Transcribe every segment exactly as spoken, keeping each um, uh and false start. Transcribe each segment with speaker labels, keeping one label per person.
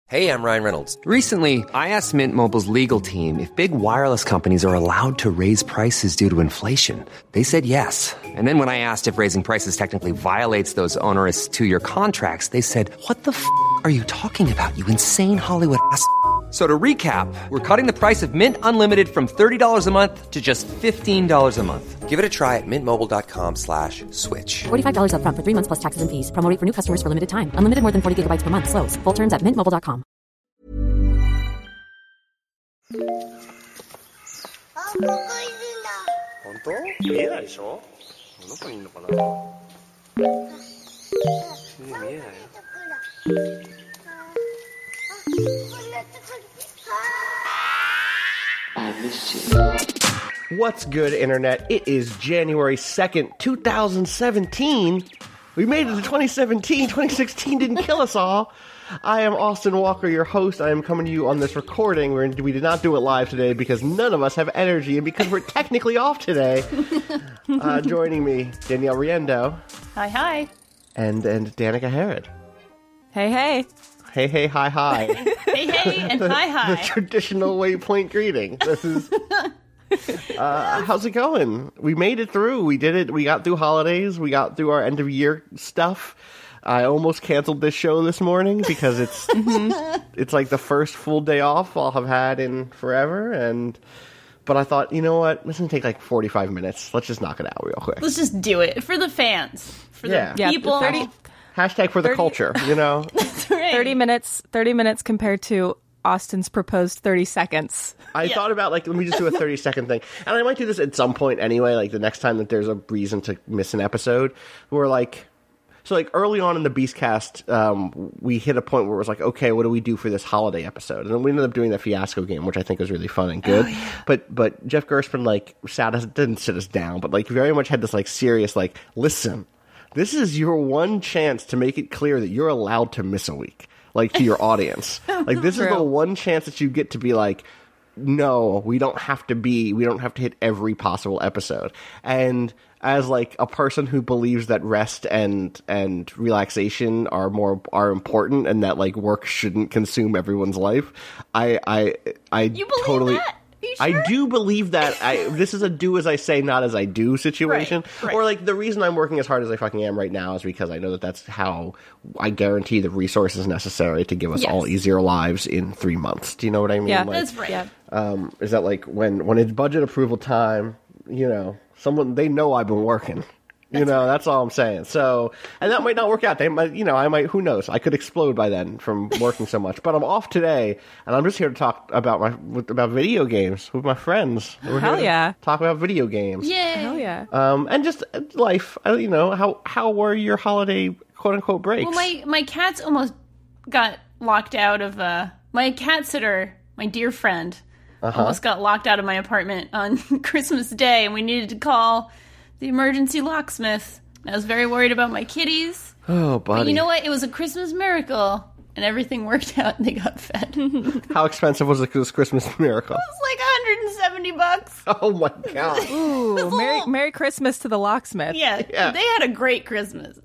Speaker 1: Hey, I'm Ryan Reynolds.
Speaker 2: Recently, I asked Mint Mobile's legal team if big wireless companies are allowed to raise prices due to inflation. They said yes. And then when I asked if raising prices technically violates those onerous two-year contracts, they said, what the f*** are you talking about, you insane Hollywood ass f- So to recap, we're cutting the price of Mint Unlimited from thirty dollars a month to just fifteen dollars a month.
Speaker 1: Give it a try at mintmobile.com slash switch.
Speaker 3: forty-five dollars up front for three months plus taxes and fees. Promo rate for new customers for limited time. Unlimited more than forty gigabytes per month. Slows full terms at mint mobile dot com.
Speaker 4: あ、ここいるんだ。
Speaker 5: 本当？見えないでしょ？どこにいるのかな？見えないよ。
Speaker 6: What's good, Internet? It is January second, twenty seventeen. We made it to twenty seventeen. twenty sixteen didn't kill us all. I am Austin Walker, your host. I am coming to you on this recording. We're, we did not do it live today because none of us have energy and because we're technically off today. Uh, joining me, Danielle Riendo.
Speaker 7: Hi, hi.
Speaker 6: And, and Danica Herod.
Speaker 7: Hey, hey.
Speaker 6: Hey, hey, hi, hi.
Speaker 7: Hey, hey, and hi, hi.
Speaker 6: The traditional Waypoint greeting. This is... Uh, how's it going? We made it through. We did it. We got through holidays. We got through our end of year stuff. I almost canceled this show this morning because it's it's like the first full day off I'll have had in forever. And but I thought, you know what? This is gonna take like forty-five minutes. Let's just knock it out real quick.
Speaker 7: Let's just do it for the fans, for
Speaker 6: Yeah.
Speaker 7: the
Speaker 8: Yeah,
Speaker 7: people.
Speaker 8: thirty
Speaker 6: Hashtag for the
Speaker 8: thirty
Speaker 6: culture. You know.
Speaker 7: That's right.
Speaker 8: thirty minutes, thirty minutes compared to Austin's proposed thirty seconds.
Speaker 6: I
Speaker 7: Yeah.
Speaker 6: thought about, like, let me just do a thirty second thing. And I might do this at some point anyway, like the next time that there's a reason to miss an episode. Where, like, so, like, early on in the Beastcast, um, we hit a point where it was like, okay, what do we do for this holiday episode? And then we ended up doing the Fiasco game, which I think was really fun and good.
Speaker 7: Oh, yeah.
Speaker 6: But but Jeff Gerstmann, like, sat us, didn't sit us down, but, like, very much had this, like, serious, like, listen, this is your one chance to make it clear that you're allowed to miss a week. Like, to your audience. Like, this is the one chance that you get to be like, no, we don't have to be, we don't have to hit every possible episode. And as, like, a person who believes that rest and and relaxation are more, are important and that, like, work shouldn't consume everyone's life, I, I, I
Speaker 7: You believe
Speaker 6: totally...
Speaker 7: that? Are you
Speaker 6: I
Speaker 7: sure?
Speaker 6: do believe that. I this is a do as I say, not as I do situation.
Speaker 7: Right, right.
Speaker 6: Or, like, the reason I'm working as hard as I fucking am right now is because I know that that's how I guarantee the resources necessary to give us
Speaker 7: Yes.
Speaker 6: all easier lives in three months. Do you know what I mean?
Speaker 8: Yeah,
Speaker 6: Like,
Speaker 7: That's right.
Speaker 8: Yeah.
Speaker 6: um, is that, like, when when it's budget approval time, you know, someone, they know I've been working. You know, that's all I'm saying. So, and that might not work out. They might, you know, I might, who knows? I could explode by then from working so much. But I'm off today, and I'm just here to talk about my with, about video games with my friends. We're
Speaker 8: Hell
Speaker 6: here to
Speaker 8: yeah.
Speaker 6: talk about video games.
Speaker 7: Yay.
Speaker 8: Hell yeah.
Speaker 6: Um, and just life. uh, You know, how how were your holiday quote unquote breaks?
Speaker 7: Well, my, my cats almost got locked out of, uh, my cat sitter, my dear friend,
Speaker 6: Uh-huh.
Speaker 7: almost got locked out of my apartment on Christmas Day, and we needed to call the emergency locksmith. I was very worried about my kitties.
Speaker 6: oh, buddy.
Speaker 7: But you know what? It was a Christmas miracle, and everything worked out, and they got fed. It was
Speaker 6: How expensive was this Christmas miracle?
Speaker 7: like one hundred seventy bucks.
Speaker 6: Oh my god!
Speaker 8: Ooh, Merry, Merry Christmas to the locksmith.
Speaker 7: Yeah,
Speaker 6: Yeah.
Speaker 7: they had a great Christmas.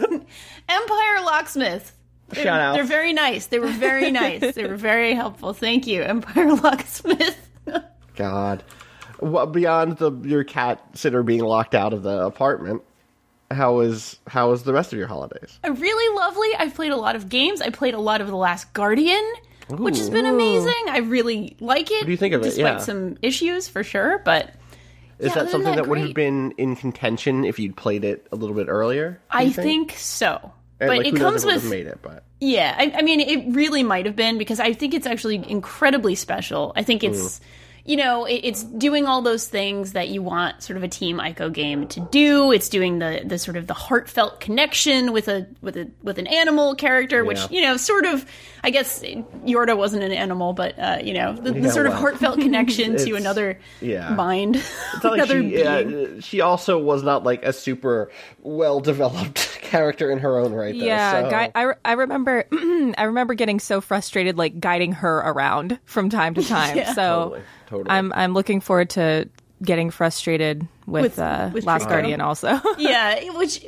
Speaker 7: Empire Locksmith. They're,
Speaker 6: Shout out.
Speaker 7: They're very nice. They were very nice. They were very helpful. Thank you, Empire Locksmith.
Speaker 6: God. Well, beyond the your cat sitter being locked out of the apartment, how was how was the rest of your holidays?
Speaker 7: Uh, really lovely. I've played a lot of games. I played a lot of The Last Guardian, which has been amazing. I really like it.
Speaker 6: What do you think of it?
Speaker 7: Despite
Speaker 6: Yeah.
Speaker 7: some issues, for sure. But
Speaker 6: Is
Speaker 7: yeah,
Speaker 6: that
Speaker 7: other
Speaker 6: something
Speaker 7: than
Speaker 6: that, would have
Speaker 7: great.
Speaker 6: been in contention if you'd played it a little bit earlier? do
Speaker 7: I
Speaker 6: you
Speaker 7: think? so.
Speaker 6: And,
Speaker 7: But
Speaker 6: like,
Speaker 7: it
Speaker 6: who knows
Speaker 7: comes
Speaker 6: if would
Speaker 7: with
Speaker 6: have made it, but
Speaker 7: Yeah, I, I mean, it really might have been because I think it's actually incredibly special. I think it's, you know, it, it's doing all those things that you want sort of a Team Ico game to do. It's doing the the sort of the heartfelt connection with a with a with an animal character, which
Speaker 6: Yeah.
Speaker 7: you know, sort of. I guess Yorda wasn't an animal, but uh, you know, the,
Speaker 6: Yeah,
Speaker 7: the sort of
Speaker 6: well.
Speaker 7: heartfelt connection to
Speaker 6: It's-
Speaker 7: another
Speaker 6: yeah.
Speaker 7: mind,
Speaker 6: it's not like
Speaker 7: another
Speaker 6: she,
Speaker 7: being.
Speaker 6: uh, she also was not like a super well developed character in her own right. Though,
Speaker 8: Yeah,
Speaker 6: so.
Speaker 8: gui- I, re- I remember I remember getting so frustrated, like guiding her around from time to time.
Speaker 7: Yeah.
Speaker 8: So
Speaker 6: Totally, totally.
Speaker 8: I'm I'm looking forward to getting frustrated with,
Speaker 7: With-
Speaker 8: uh,
Speaker 7: with
Speaker 8: Last
Speaker 7: Trico.
Speaker 8: Guardian also.
Speaker 7: Yeah, which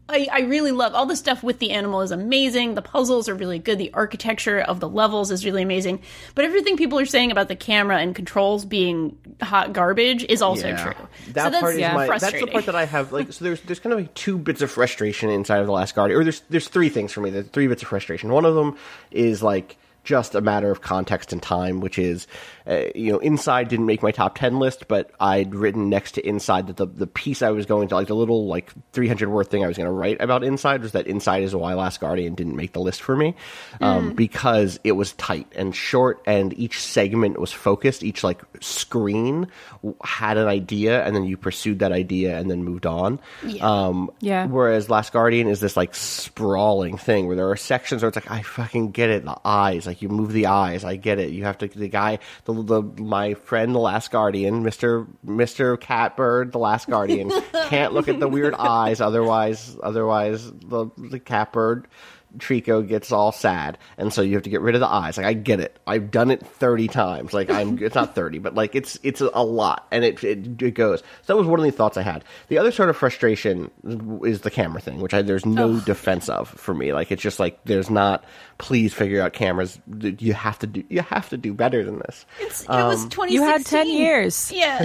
Speaker 7: I, I really love all the stuff with the animal is amazing. The puzzles are really good. The architecture of the levels is really amazing. But everything people are saying about the camera and controls being hot garbage is also
Speaker 6: Yeah.
Speaker 7: true.
Speaker 6: That
Speaker 7: so that's
Speaker 6: part is
Speaker 7: yeah,
Speaker 6: my. That's the
Speaker 7: frustrating.
Speaker 6: part that I have. Like, so there's there's kind of like two bits of frustration inside of The Last Guardian, or there's there's three things for me. There's three bits of frustration. One of them is like just a matter of context and time, which is, uh, you know, Inside didn't make my top ten list, but I'd written next to Inside that the, the piece I was going to, like the little like three hundred word thing I was going to write about Inside was that Inside is why Last Guardian didn't make the list for me, um,
Speaker 7: Mm.
Speaker 6: because it was tight and short and each segment was focused, each like screen had an idea and then you pursued that idea and then moved on.
Speaker 7: Yeah.
Speaker 6: Um,
Speaker 8: Yeah.
Speaker 6: Whereas Last Guardian is this like sprawling thing where there are sections where it's like, I fucking get it. The eyes, like you move the eyes. I get it. You have to, the guy, the, the, my friend, the Last Guardian, Mister Mister Catbird, the Last Guardian, can't look at the weird eyes. Otherwise, otherwise the, the Catbird Trico gets all sad, and so you have to get rid of the eyes. Like, I get it. I've done it thirty times. Like, I'm it's not thirty, but like it's it's a lot, and it, it it goes. So that was one of the thoughts I had. The other sort of frustration is the camera thing, which I, there's no defense of for me. Like, it's just like there's not. Please figure out cameras. You have to do. You have to do better than this.
Speaker 7: It's, it was
Speaker 6: Um,
Speaker 7: twenty sixteen.
Speaker 8: You had ten years.
Speaker 7: Yeah.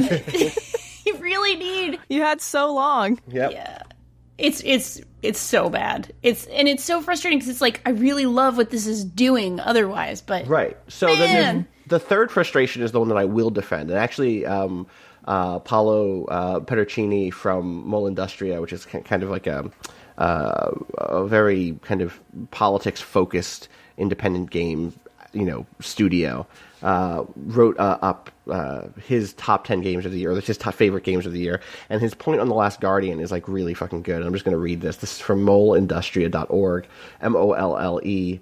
Speaker 7: You really need.
Speaker 8: You had so long.
Speaker 6: Yep.
Speaker 7: Yeah. It's it's it's so bad. It's and it's so frustrating because it's like I really love what this is doing otherwise, but
Speaker 6: Right. So then
Speaker 7: Man.
Speaker 6: there's, the third frustration is the one that I will defend. And actually, um, uh, Paolo uh, Pedercini from Molindustria, which is ki- kind of like a, uh, a very kind of politics-focused independent game, you know, studio, uh, wrote uh, up uh, his top ten games of the year, or his top favorite games of the year. And his point on The Last Guardian is like really fucking good. I'm just going to read this. This is from molindustria dot org, M O L L E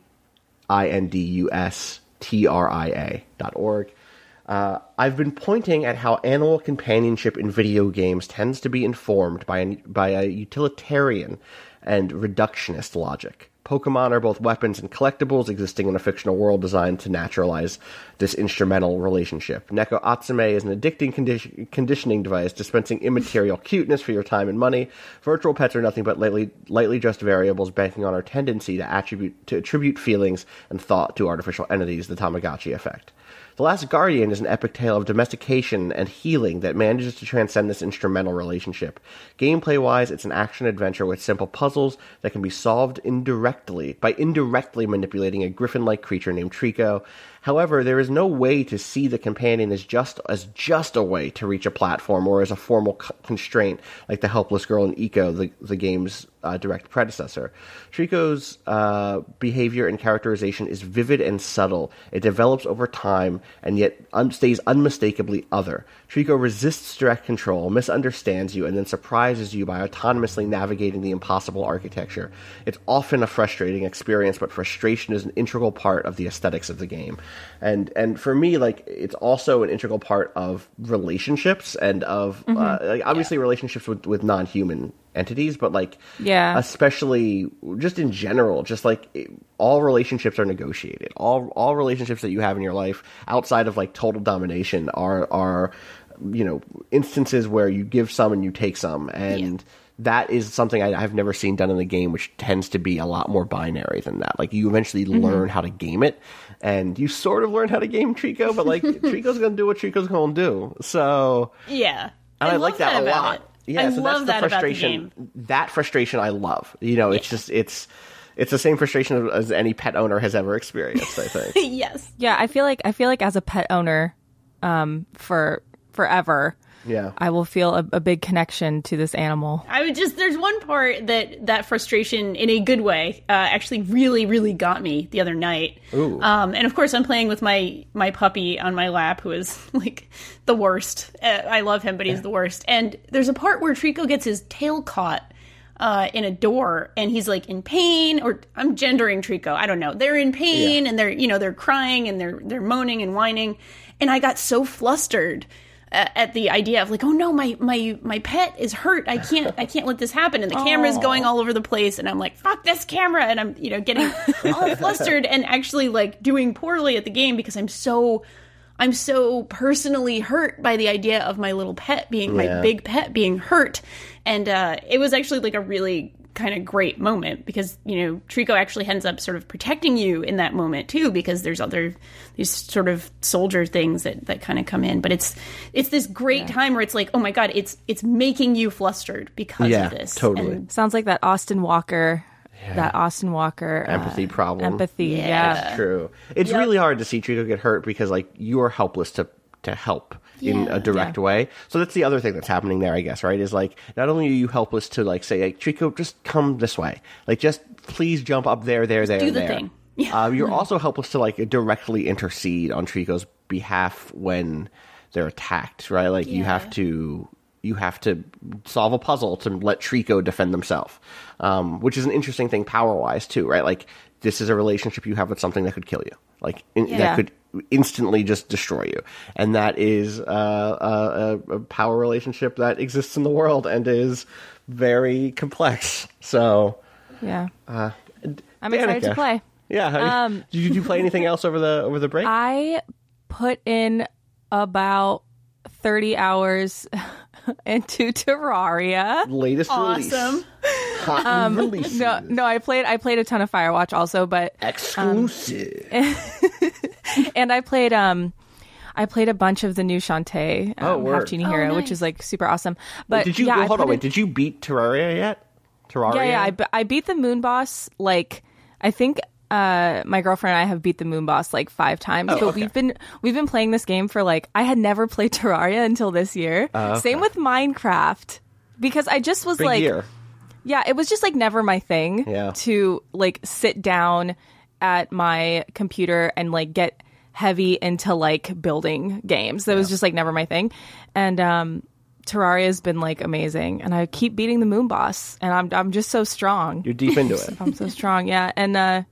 Speaker 6: I N D U S T R I A dot org. Uh, I've been pointing at how animal companionship in video games tends to be informed by, an, by a utilitarian and reductionist logic. Pokemon are both weapons and collectibles existing in a fictional world designed to naturalize this instrumental relationship. Neko Atsume is an addicting condi- conditioning device dispensing immaterial cuteness for your time and money. Virtual pets are nothing but lightly, lightly just variables banking on our tendency to attribute to attribute feelings and thought to artificial entities, the Tamagotchi effect. The Last Guardian is an epic tale of domestication and healing that manages to transcend this instrumental relationship. Gameplay-wise, it's an action-adventure with simple puzzles that can be solved indirectly by indirectly manipulating a griffin-like creature named Trico. However, there is no way to see the companion as just as just a way to reach a platform or as a formal c- constraint like the helpless girl in Ico, the, the game's uh, direct predecessor. Trico's uh, behavior and characterization is vivid and subtle. It develops over time and yet un- stays unmistakably other. Trico resists direct control, misunderstands you, and then surprises you by autonomously navigating the impossible architecture. It's often a frustrating experience, but frustration is an integral part of the aesthetics of the game. And and for me, like, it's also an integral part of relationships and of
Speaker 8: Mm-hmm.
Speaker 6: uh, like, obviously yeah. relationships with, with non-human entities, but like
Speaker 8: Yeah.
Speaker 6: especially just in general, just like it, all relationships are negotiated. All all relationships that you have in your life outside of like total domination are are you know instances where you give some and you take some, and yeah. that is something I, I've never seen done in the game, which tends to be a lot more binary than that. Like, you eventually mm-hmm. learn how to game it, and you sort of learn how to game Trico, but like Trico's going to do what Trico's going to do. So
Speaker 7: yeah,
Speaker 6: and I, I
Speaker 7: like
Speaker 6: that,
Speaker 7: that
Speaker 6: a
Speaker 7: about
Speaker 6: lot.
Speaker 7: It.
Speaker 6: Yeah,
Speaker 7: I
Speaker 6: so
Speaker 7: love
Speaker 6: that's the
Speaker 7: that
Speaker 6: frustration.
Speaker 7: About the game.
Speaker 6: That frustration I love. You know, it's yeah. just it's it's the same frustration as any pet owner has ever experienced, I think.
Speaker 7: Yes.
Speaker 8: Yeah, I feel like I feel like as a pet owner, um, for forever,
Speaker 6: yeah,
Speaker 8: I will feel a, a big connection to this animal.
Speaker 7: I would just there's one part that that frustration in a good way uh, actually really really got me the other night.
Speaker 6: Ooh.
Speaker 7: Um, and of course I'm playing with my my puppy on my lap, who is like the worst. Uh, I love him, but he's the worst. And there's a part where Trico gets his tail caught uh, in a door, and he's like in pain, or I'm gendering Trico. I don't know. They're in pain, yeah. and they're you know they're crying and they're they're moaning and whining, and I got so flustered at the idea of like, oh no, my my my pet is hurt. I can't I can't let this happen. And the camera's going all over the place, and I'm like, fuck this camera, and I'm you know getting all flustered and actually like doing poorly at the game because I'm so I'm so personally hurt by the idea of my little pet being
Speaker 6: yeah.
Speaker 7: my big pet being hurt. And uh, it was actually like a really kind of great moment because, you know, Trico actually ends up sort of protecting you in that moment too, because there's other, these sort of soldier things that, that kind of come in. But it's, it's this great yeah. time where it's like, oh my God, it's, it's making you flustered because
Speaker 6: yeah,
Speaker 7: of this.
Speaker 6: Totally.
Speaker 7: And,
Speaker 8: sounds like that Austin Walker, yeah. that Austin Walker
Speaker 6: empathy
Speaker 8: uh,
Speaker 6: problem.
Speaker 8: Empathy.
Speaker 7: Yeah.
Speaker 8: Yeah.
Speaker 6: That's true. It's yep. really hard to see Trico get hurt because like you're helpless to, to help.
Speaker 7: Yeah.
Speaker 6: in a direct
Speaker 8: yeah.
Speaker 6: way. So that's the other thing that's happening there, I guess, right? Is like, not only are you helpless to like say, like, Trico, just come this way. Like, just please jump up there, there, there,
Speaker 7: do the
Speaker 6: there.
Speaker 7: thing. Yeah.
Speaker 6: Uh, you're also helpless to like directly intercede on Trico's behalf when they're attacked, right? Like,
Speaker 7: yeah.
Speaker 6: you have to... You have to solve a puzzle to let Trico defend themselves, um, which is an interesting thing power-wise, too, right? Like, this is a relationship you have with something that could kill you. Like, in,
Speaker 8: yeah.
Speaker 6: that could instantly just destroy you. And that is uh, a, a power relationship that exists in the world and is very complex. So,
Speaker 8: yeah.
Speaker 6: Uh,
Speaker 8: I'm
Speaker 6: Danica.
Speaker 8: excited to play.
Speaker 6: Yeah.
Speaker 8: Um,
Speaker 6: did, you, did you play anything else over the over the break?
Speaker 8: I put in about thirty hours into Terraria.
Speaker 6: Latest
Speaker 7: awesome.
Speaker 6: release. Hot
Speaker 8: Um,
Speaker 6: releases.
Speaker 8: no, no, I played. I played a ton of Firewatch also, but
Speaker 6: exclusive.
Speaker 8: Um, and I played. Um, I played a bunch of the new Shantae,
Speaker 6: Oh,
Speaker 8: um,
Speaker 6: word.
Speaker 8: Half Genie
Speaker 7: Oh,
Speaker 8: Hero,
Speaker 7: nice.
Speaker 8: which is like super awesome. But
Speaker 6: Wait, did you
Speaker 8: yeah,
Speaker 6: well,
Speaker 8: I
Speaker 6: hold
Speaker 8: put
Speaker 6: on? Wait,
Speaker 8: in-
Speaker 6: did you beat Terraria yet? Terraria.
Speaker 8: Yeah, yeah. I, be- I beat the Moon Boss. Like, I think uh, my girlfriend and I have beat the Moon Boss like five times.
Speaker 6: Oh,
Speaker 8: but
Speaker 6: okay.
Speaker 8: we've been we've been playing this game for like I had never played Terraria until this year.
Speaker 6: Uh, okay.
Speaker 8: Same with Minecraft, because I just was
Speaker 6: Big
Speaker 8: like,
Speaker 6: year.
Speaker 8: yeah, it was just like never my thing
Speaker 6: Yeah.
Speaker 8: to like sit down at my computer and like get heavy into like building games. That was just like never my thing. And um Terraria has been like amazing, and I keep beating the Moon Boss, and I'm I'm just so strong.
Speaker 6: You're deep into it.
Speaker 8: I'm so strong, yeah. And uh,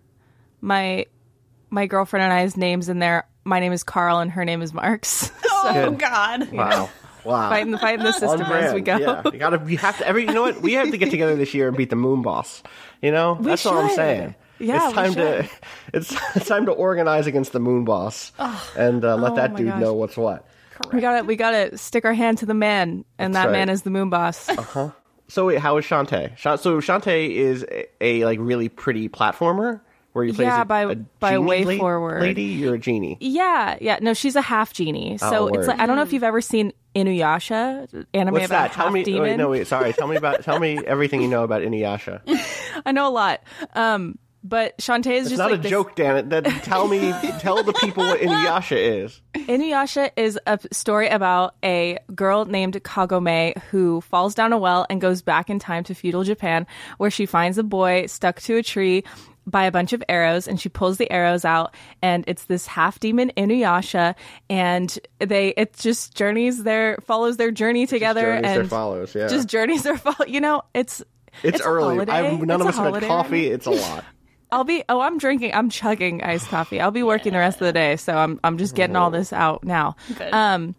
Speaker 8: my my girlfriend and I's names in there. My name is Carl, and her name is Marks.
Speaker 7: Oh,
Speaker 6: Good.
Speaker 7: God.
Speaker 6: Wow. Wow.
Speaker 8: fighting the fighting the system
Speaker 6: On
Speaker 8: as we
Speaker 6: brand.
Speaker 8: go.
Speaker 6: Yeah, you gotta. You have to. Every. You know what? We have to get together this year and beat the Moon Boss. You know,
Speaker 8: We
Speaker 6: that's all I'm
Speaker 8: should.
Speaker 6: saying.
Speaker 8: Yeah,
Speaker 6: it's time
Speaker 8: we
Speaker 6: to.
Speaker 8: should.
Speaker 6: It's it's time to organize against the Moon Boss and uh, let
Speaker 8: Oh
Speaker 6: that
Speaker 8: my
Speaker 6: dude
Speaker 8: gosh.
Speaker 6: know what's what.
Speaker 8: We gotta we gotta stick our hand to the man, and
Speaker 6: That's
Speaker 8: that
Speaker 6: right.
Speaker 8: man is the Moon Boss.
Speaker 6: So wait, how is Shantae? Shan- so Shantae is a, a like really pretty platformer where you play
Speaker 8: Yeah,
Speaker 6: as a,
Speaker 8: by-
Speaker 6: a
Speaker 8: by
Speaker 6: genie
Speaker 8: Way
Speaker 6: la-
Speaker 8: Forward.
Speaker 6: lady. You're a genie.
Speaker 8: Yeah, yeah. No, she's a half genie. So
Speaker 6: Oh,
Speaker 8: it's
Speaker 6: word.
Speaker 8: like I don't know if you've ever seen Inuyasha, anime
Speaker 6: What's
Speaker 8: about
Speaker 6: that?
Speaker 8: a
Speaker 6: Tell
Speaker 8: half
Speaker 6: me.
Speaker 8: demon.
Speaker 6: Wait, no, wait. Sorry. Tell me about. Tell me everything you know about Inuyasha.
Speaker 8: I know a lot. Um, but Shantae is
Speaker 6: It's
Speaker 8: just
Speaker 6: not
Speaker 8: like
Speaker 6: a
Speaker 8: this-
Speaker 6: joke, damn it. That tell me. Tell the people what Inuyasha is.
Speaker 8: Inuyasha is a story about a girl named Kagome who falls down a well and goes back in time to feudal Japan, where she finds a boy stuck to a tree by a bunch of arrows, and she pulls the arrows out, and it's this half demon Inuyasha, and they it just journeys their follows their journey together,
Speaker 6: journeys their
Speaker 8: and
Speaker 6: follows, yeah.
Speaker 8: just journeys their follow. You know, it's
Speaker 6: It's,
Speaker 8: it's a
Speaker 6: early.
Speaker 8: holiday.
Speaker 6: I've, none
Speaker 8: It's
Speaker 6: of us
Speaker 8: a
Speaker 6: have had
Speaker 8: holiday
Speaker 6: coffee.
Speaker 8: right now.
Speaker 6: It's a lot.
Speaker 8: I'll be oh I'm drinking I'm chugging iced coffee. I'll be working the rest of the day, so I'm I'm just getting all this out now.
Speaker 7: Good.
Speaker 8: Um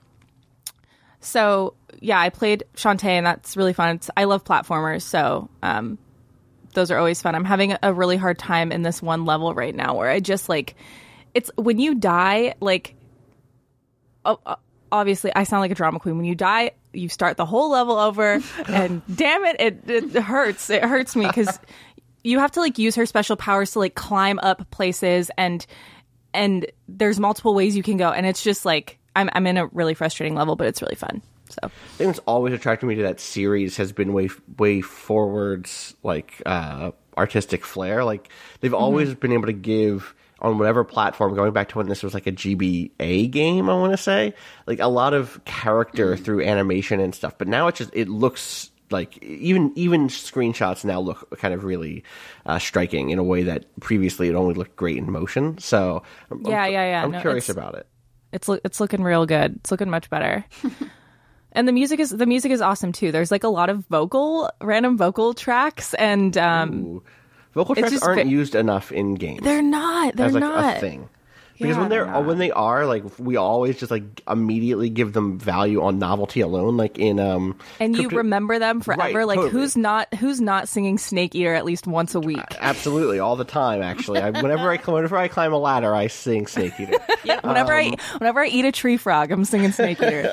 Speaker 8: so yeah, I played Shantae, and that's really fun. It's, I love platformers, so um those are always fun. I'm having a really hard time in this one level right now where I just like it's when you die, like oh, uh, obviously I sound like a drama queen. When you die, you start the whole level over, and damn it, it, it hurts. It hurts me because you have to like use her special powers to like climb up places, and and there's multiple ways you can go, and it's just like I'm I'm in a really frustrating level, but it's really fun. So
Speaker 6: I think what's always attracted me to that series has been way way forward's like uh, artistic flair. Like they've always been able to give on whatever platform, going back to when this was like a G B A game, I want to say, like a lot of character through animation and stuff. But now it just it looks like even even screenshots now look kind of really uh, striking in a way that previously it only looked great in motion. So I'm,
Speaker 8: Yeah,
Speaker 6: I'm,
Speaker 8: yeah, yeah.
Speaker 6: I'm
Speaker 8: No,
Speaker 6: curious
Speaker 8: it's-
Speaker 6: about it.
Speaker 8: it's lo- it's looking real good. It's looking much better. And the music is the music is awesome too. There's like a lot of vocal, random vocal tracks, and um,
Speaker 6: Ooh. Vocal
Speaker 8: it's
Speaker 6: tracks
Speaker 8: just
Speaker 6: aren't
Speaker 8: ve-
Speaker 6: used enough in games.
Speaker 8: they're not. They're
Speaker 6: as like
Speaker 8: not.
Speaker 6: a thing. Because
Speaker 8: Yeah,
Speaker 6: when they're
Speaker 8: I don't know.
Speaker 6: when they are like, we always just like immediately give them value on novelty alone. Like in um,
Speaker 8: And you
Speaker 6: Crypto-
Speaker 8: remember them forever.
Speaker 6: Right,
Speaker 8: like
Speaker 6: totally.
Speaker 8: who's not who's not singing Snake Eater at least once a week?
Speaker 6: Absolutely, all the time. Actually, I, whenever I climb, whenever I climb a ladder, I sing Snake Eater.
Speaker 8: Whenever
Speaker 6: Um,
Speaker 8: I whenever I eat a tree frog, I'm singing Snake Eater.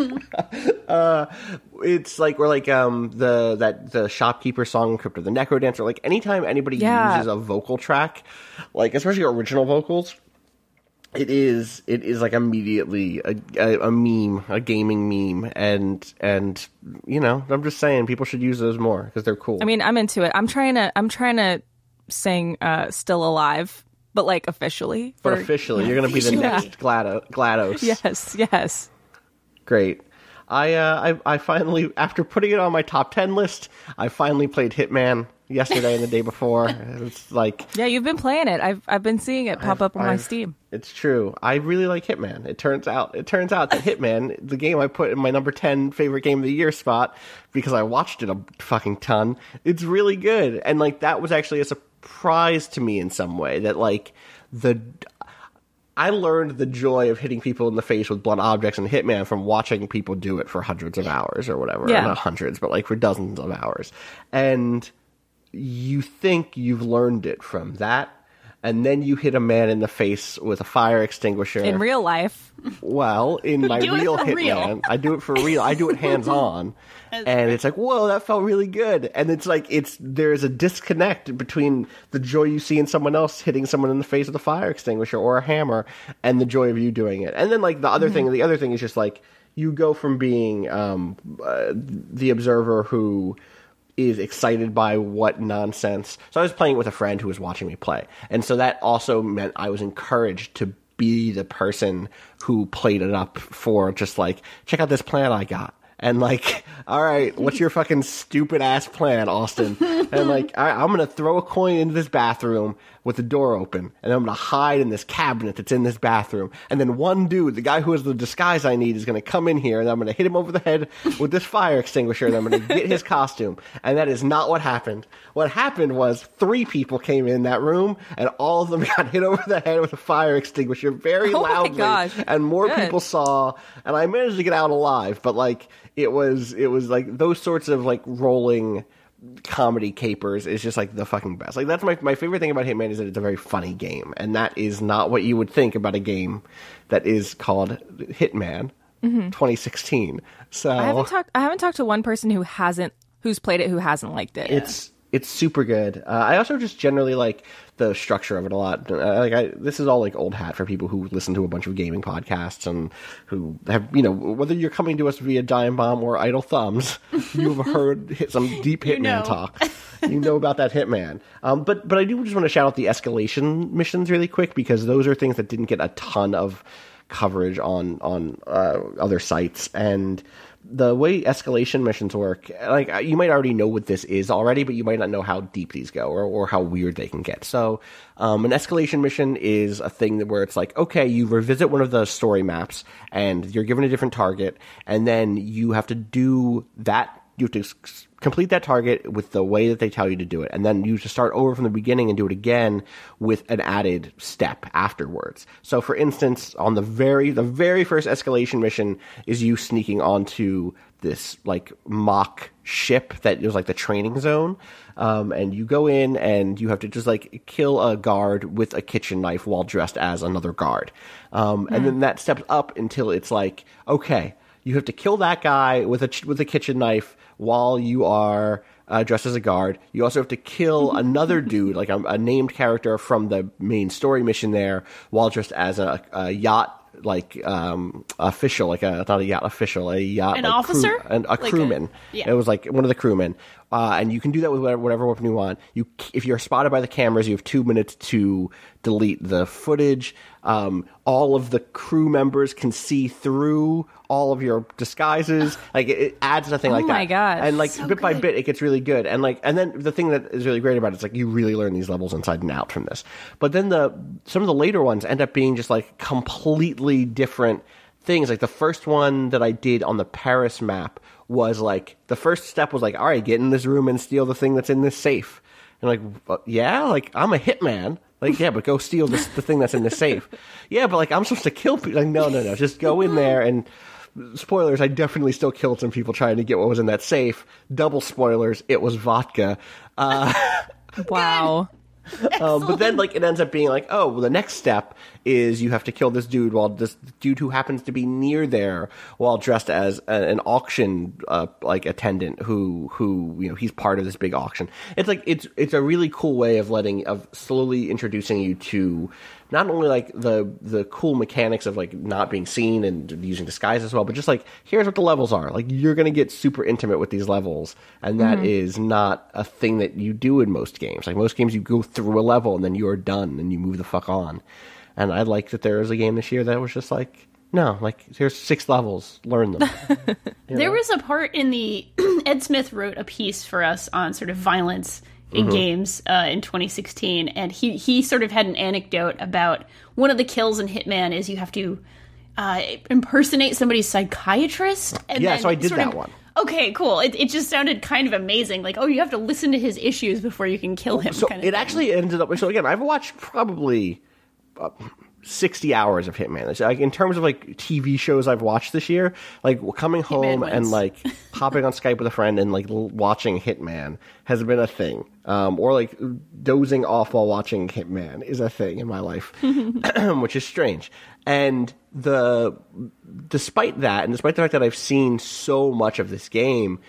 Speaker 6: It's like we're like um the that the shopkeeper song in Crypto the Necro Dancer. Like anytime anybody
Speaker 8: Yeah.
Speaker 6: uses a vocal track, like especially original vocals, it is it is like immediately a, a, a meme, a gaming meme, and and you know I'm just saying people should use those more because they're cool.
Speaker 8: I mean, I'm into it. I'm trying to I'm trying to sing uh, "Still Alive," but like officially.
Speaker 6: but
Speaker 8: for-
Speaker 6: officially, you're gonna be the
Speaker 8: Yeah.
Speaker 6: next Glado- GLaDOS.
Speaker 8: Yes, yes.
Speaker 6: Great. I, uh, I I finally, after putting it on my top ten list, I finally played Hitman yesterday and the day before. It's like
Speaker 8: Yeah, you've been playing it. I've I've been seeing it pop up on my
Speaker 6: I've-
Speaker 8: Steam.
Speaker 6: It's true. I really like Hitman. It turns out it turns out that Hitman, the game I put in my number ten favorite game of the year spot because I watched it a fucking ton, it's really good. And like that was actually a surprise to me in some way that like the I learned the joy of hitting people in the face with blunt objects in Hitman from watching people do it for hundreds of hours or whatever.
Speaker 8: Yeah.
Speaker 6: Not hundreds, but like for dozens of hours. And you think you've learned it from that, and then you hit a man in the face with a fire extinguisher.
Speaker 8: In real life,
Speaker 6: Well, in my
Speaker 7: do it
Speaker 6: real
Speaker 7: for
Speaker 6: Hitman,
Speaker 7: real.
Speaker 6: I do it for real. I do it hands on, and it's like, whoa, that felt really good. And it's like it's there's a disconnect between the joy you see in someone else hitting someone in the face with a fire extinguisher or a hammer, and the joy of you doing it. And then like the other
Speaker 8: Mm-hmm.
Speaker 6: thing, the other thing is just like you go from being um, uh, the observer who is excited by what nonsense. So I was playing it with a friend who was watching me play. And so that also meant I was encouraged to be the person who played it up for just like, check out this plan I got. And like, all right, what's your fucking stupid ass plan, Austin? And like, all right, I'm going to throw a coin into this bathroom with the door open, and I'm going to hide in this cabinet that's in this bathroom. And then one dude, the guy who has the disguise I need, is going to come in here, and I'm going to hit him over the head with this fire extinguisher, and I'm going to get his costume. And that is not what happened. What happened was three people came in that room, and all of them got hit over the head with a fire extinguisher very
Speaker 8: Oh my
Speaker 6: loudly.
Speaker 8: gosh.
Speaker 6: And more
Speaker 8: Good.
Speaker 6: people saw, and I managed to get out alive, but like, it was, it was like those sorts of like rolling comedy capers is just like the fucking best. Like that's my my favorite thing about Hitman is that it's a very funny game, and that is not what you would think about a game that is called Hitman twenty sixteen. So
Speaker 8: I haven't talked. I haven't talked to one person who hasn't who's played it who hasn't liked it.
Speaker 6: it's it's super good. Uh, I also just generally like the structure of it a lot. Uh, like I, this is all like old hat for people who listen to a bunch of gaming podcasts and who have, you know, whether you're coming to us via Giant Bomb or Idle Thumbs, you've heard hit some deep Hitman
Speaker 7: know.
Speaker 6: talk. You know about that Hitman. Um, but but I do just want to shout out the escalation missions really quick because those are things that didn't get a ton of coverage on on uh, other sites. And the way escalation missions work, like you might already know what this is already, but you might not know how deep these go or, or how weird they can get. So um, an escalation mission is a thing that where it's like, okay, you revisit one of the story maps and you're given a different target, and then you have to do that. You have to s- complete that target with the way that they tell you to do it. And then you have to start over from the beginning and do it again with an added step afterwards. So for instance, on the very, the very first escalation mission is you sneaking onto this like mock ship that is like the training zone. Um, and you go in and you have to just like kill a guard with a kitchen knife while dressed as another guard. Um, and then that steps up until it's like, okay, you have to kill that guy with a, with a kitchen knife while you are uh, dressed as a guard. You also have to kill another dude, like a, a named character from the main story mission there, while dressed as a, a yacht like um, official, like a not a yacht official, a yacht
Speaker 7: An
Speaker 6: like,
Speaker 7: officer?
Speaker 6: crew, and a
Speaker 7: Like a-
Speaker 6: crewman.
Speaker 7: yeah.
Speaker 6: It was like one of the crewmen, uh, and you can do that with whatever, whatever weapon you want. You, if you're spotted by the cameras, you have two minutes to delete the footage. Um, all of the crew members can see through all of your disguises. Like it, it adds nothing like that.
Speaker 8: Oh my gosh.
Speaker 6: And like
Speaker 7: So
Speaker 6: bit by
Speaker 7: good.
Speaker 6: bit, it gets really good. And like, and then the thing that is really great about it is like you really learn these levels inside and out from this. But then the some of the later ones end up being just like completely different things. Like the first one that I did on the Paris map was like the first step was like, all right, get in this room and steal the thing that's in this safe. And like, uh, yeah, like I'm a hitman. Like, yeah, but go steal this, the thing that's in the safe. Yeah, but like I'm supposed to kill people. Like, no, no, no. Just go in there and. Spoilers, I definitely still killed some people trying to get what was in that safe. Double spoilers, it was vodka. Uh,
Speaker 8: wow.
Speaker 6: um, but then, like, it ends up being like, oh, well, the next step is you have to kill this dude while this dude who happens to be near there while dressed as a, an auction, uh, like, attendant who, who, you know, he's part of this big auction. It's like, it's, it's a really cool way of letting, of slowly introducing you to not only like the the cool mechanics of like not being seen and using disguise as well, but just like here's what the levels are. Like you're gonna get super intimate with these levels, and that mm-hmm. is not a thing that you do in most games. Like most games, you go through a level and then you are done and you move the fuck on. And I like that there is a game this year that was just like, no, like here's six levels, learn them. You know?
Speaker 7: There was a part in the Ed Smith wrote a piece for us on sort of violence in mm-hmm. games uh, in twenty sixteen, and he he sort of had an anecdote about one of the kills in Hitman is you have to uh, impersonate somebody's psychiatrist. And
Speaker 6: yeah,
Speaker 7: then
Speaker 6: so I did
Speaker 7: sort
Speaker 6: that
Speaker 7: of,
Speaker 6: one.
Speaker 7: Okay, cool. It it just sounded kind of amazing. Like, oh, you have to listen to his issues before you can kill him.
Speaker 6: So
Speaker 7: kind of
Speaker 6: it
Speaker 7: thing.
Speaker 6: actually ended up. So again, I've watched probably Uh, sixty hours of Hitman. It's like in terms of like T V shows I've watched this year, like coming home and like hopping on Skype with a friend and like l- watching Hitman has been a thing. Um, or like dozing off while watching Hitman is a thing in my life, which is strange. And the despite that, and despite the fact that I've seen so much of this game,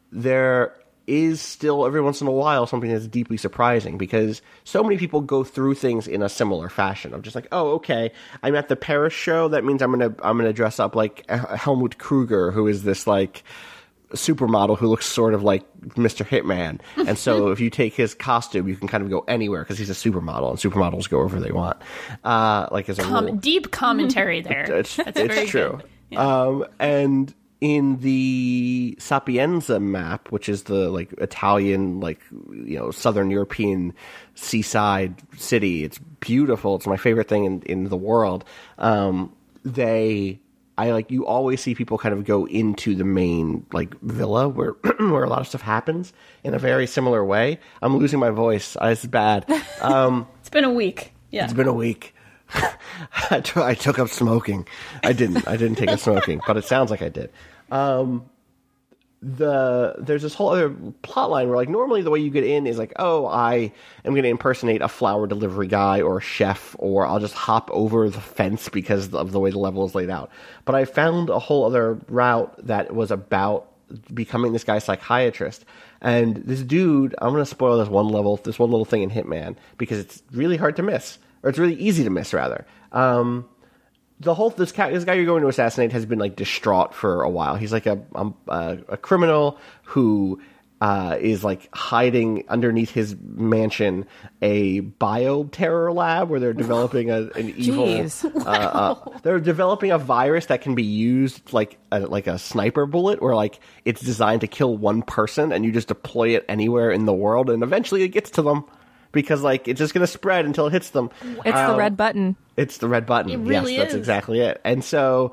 Speaker 6: there is still every once in a while something that's deeply surprising because so many people go through things in a similar fashion. I'm just like, oh, okay, I'm at the Paris show. That means I'm gonna I'm gonna dress up like Helmut Kruger, who is this like supermodel who looks sort of like Mister Hitman. And so if you take his costume, you can kind of go anywhere because he's a supermodel, and supermodels go wherever they want. Uh, like as a
Speaker 7: Com-
Speaker 6: rule.
Speaker 7: deep commentary there.
Speaker 6: It's,
Speaker 7: That's
Speaker 6: it's
Speaker 7: very
Speaker 6: true.
Speaker 7: Yeah.
Speaker 6: Um, and in the Sapienza map, which is the like Italian, like, you know, Southern European seaside city, it's beautiful. It's my favorite thing in, in the world. Um, they, I like, you always see people kind of go into the main like villa where where a lot of stuff happens in a very similar way. I'm losing my voice. It's bad. Um,
Speaker 7: it's been a week. Yeah,
Speaker 6: it's been a week. I, t- I took up smoking. I didn't. I didn't take up smoking, but it sounds like I did. Um, the there's this whole other plot line where, like, normally the way you get in is like, oh, I am going to impersonate a flower delivery guy or a chef, or I'll just hop over the fence because of the way the level is laid out. But I found a whole other route that was about becoming this guy's psychiatrist. And this dude, I'm going to spoil this one level, this one little thing in Hitman, because it's really hard to miss. Or it's really easy to miss, rather. Um, the whole this guy, this guy you're going to assassinate has been like distraught for a while. He's like a um, a, a criminal who uh, is like hiding underneath his mansion a bioterror lab where they're developing a, an evil.
Speaker 8: Jeez.
Speaker 6: Uh, uh, they're developing a virus that can be used like a, like a sniper bullet, where like it's designed to kill one person and you just deploy it anywhere in the world, and eventually it gets to them. Because, like, it's just going to spread until it hits them.
Speaker 8: It's um, the red button.
Speaker 6: It's the red button.
Speaker 7: It really
Speaker 6: yes, that's
Speaker 7: is.
Speaker 6: exactly it. And so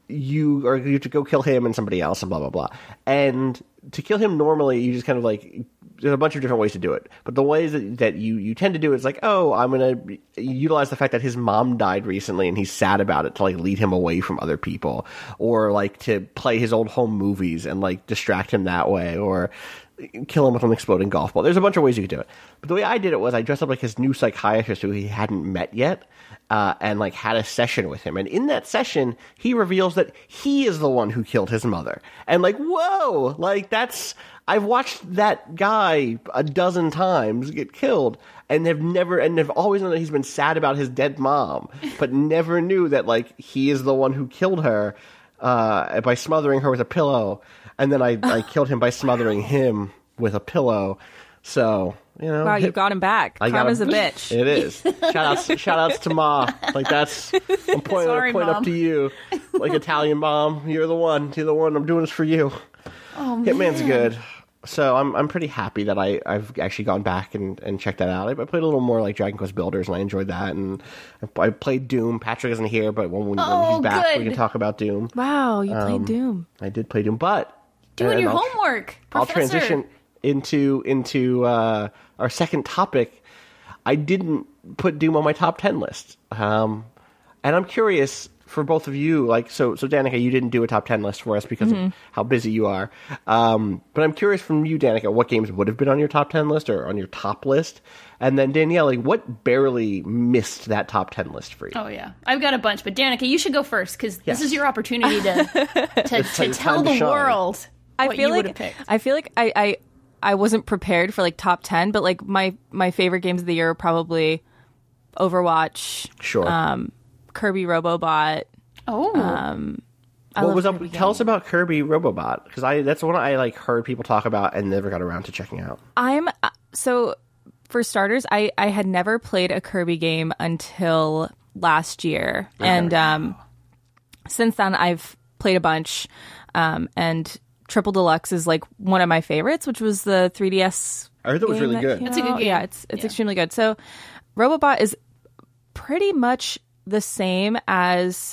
Speaker 6: you are you have to go kill him and somebody else and blah, blah, blah. And to kill him normally, you just kind of, like, there's a bunch of different ways to do it. But the ways that, that you, you tend to do it is like, oh, I'm going to utilize the fact that his mom died recently and he's sad about it to, like, lead him away from other people. Or, like, to play his old home movies and, like, distract him that way. Or kill him with an exploding golf ball. There's a bunch of ways you could do it. But the way I did it was I dressed up like his new psychiatrist who he hadn't met yet, uh, and like had a session with him. And in that session, he reveals that he is the one who killed his mother. And like, whoa! Like, that's... I've watched that guy a dozen times get killed, and have never... And have always known that he's been sad about his dead mom, but never knew that, like, he is the one who killed her uh, by smothering her with a pillow. And then I, I killed him by smothering him with a pillow. So, you know.
Speaker 8: Wow, you got him back.
Speaker 6: I
Speaker 8: Karma's
Speaker 6: got
Speaker 8: a bitch.
Speaker 6: It is. Shout outs, shout outs to Ma. Like, that's, I'm pointing,
Speaker 7: Sorry,
Speaker 6: pointing up
Speaker 7: Mom.
Speaker 6: to you. Like, Italian Mom, you're the one. You're the one. I'm doing this for you.
Speaker 7: Oh, man.
Speaker 6: Hitman's good. So I'm I'm pretty happy that I, I've actually gone back and, and checked that out. I, I played a little more like Dragon Quest Builders, and I enjoyed that. And I, I played Doom. Patrick isn't here, but when, when,
Speaker 7: Oh,
Speaker 6: when he's back,
Speaker 7: good.
Speaker 6: we can talk about Doom.
Speaker 8: Wow, you
Speaker 6: Um,
Speaker 8: played Doom.
Speaker 6: I did play Doom, but...
Speaker 7: Doing
Speaker 6: and
Speaker 7: your
Speaker 6: I'll-
Speaker 7: homework,
Speaker 6: I'll
Speaker 7: Professor.
Speaker 6: transition into into uh, our second topic. I didn't put Doom on my top ten list. Um, and I'm curious for both of you, like, so, so Danica, you didn't do a top ten list for us because mm-hmm. of how busy you are. Um, but I'm curious from you, Danica, what games would have been on your top ten list or on your top list? And then Danielle, like, what barely missed that top ten list for you?
Speaker 7: Oh, yeah. I've got a bunch, but Danica, you should go first because
Speaker 6: yes.
Speaker 7: this is your opportunity to, to, to tell the world
Speaker 8: I
Speaker 7: what
Speaker 8: feel
Speaker 7: you
Speaker 8: like,
Speaker 7: would have picked.
Speaker 8: I feel like I, I, I wasn't prepared for, like, top ten, but, like, my, my favorite games of the year are probably Overwatch.
Speaker 6: Sure.
Speaker 8: Um, Kirby Robobot.
Speaker 7: Oh.
Speaker 8: Um, I
Speaker 6: what was up?
Speaker 8: Kirby
Speaker 6: Tell
Speaker 8: games.
Speaker 6: us about Kirby Robobot, because I that's one I like heard people talk about and never got around to checking out.
Speaker 8: I'm uh, so for starters, I I had never played a Kirby game until last year, okay. and um, since then I've played a bunch, um, and Triple Deluxe is like one of my favorites, which was the three D S.
Speaker 6: I heard that was really
Speaker 8: that
Speaker 6: good.
Speaker 7: It's a good game.
Speaker 8: Yeah, it's it's
Speaker 7: yeah.
Speaker 8: extremely good. So, Robobot is pretty much the same as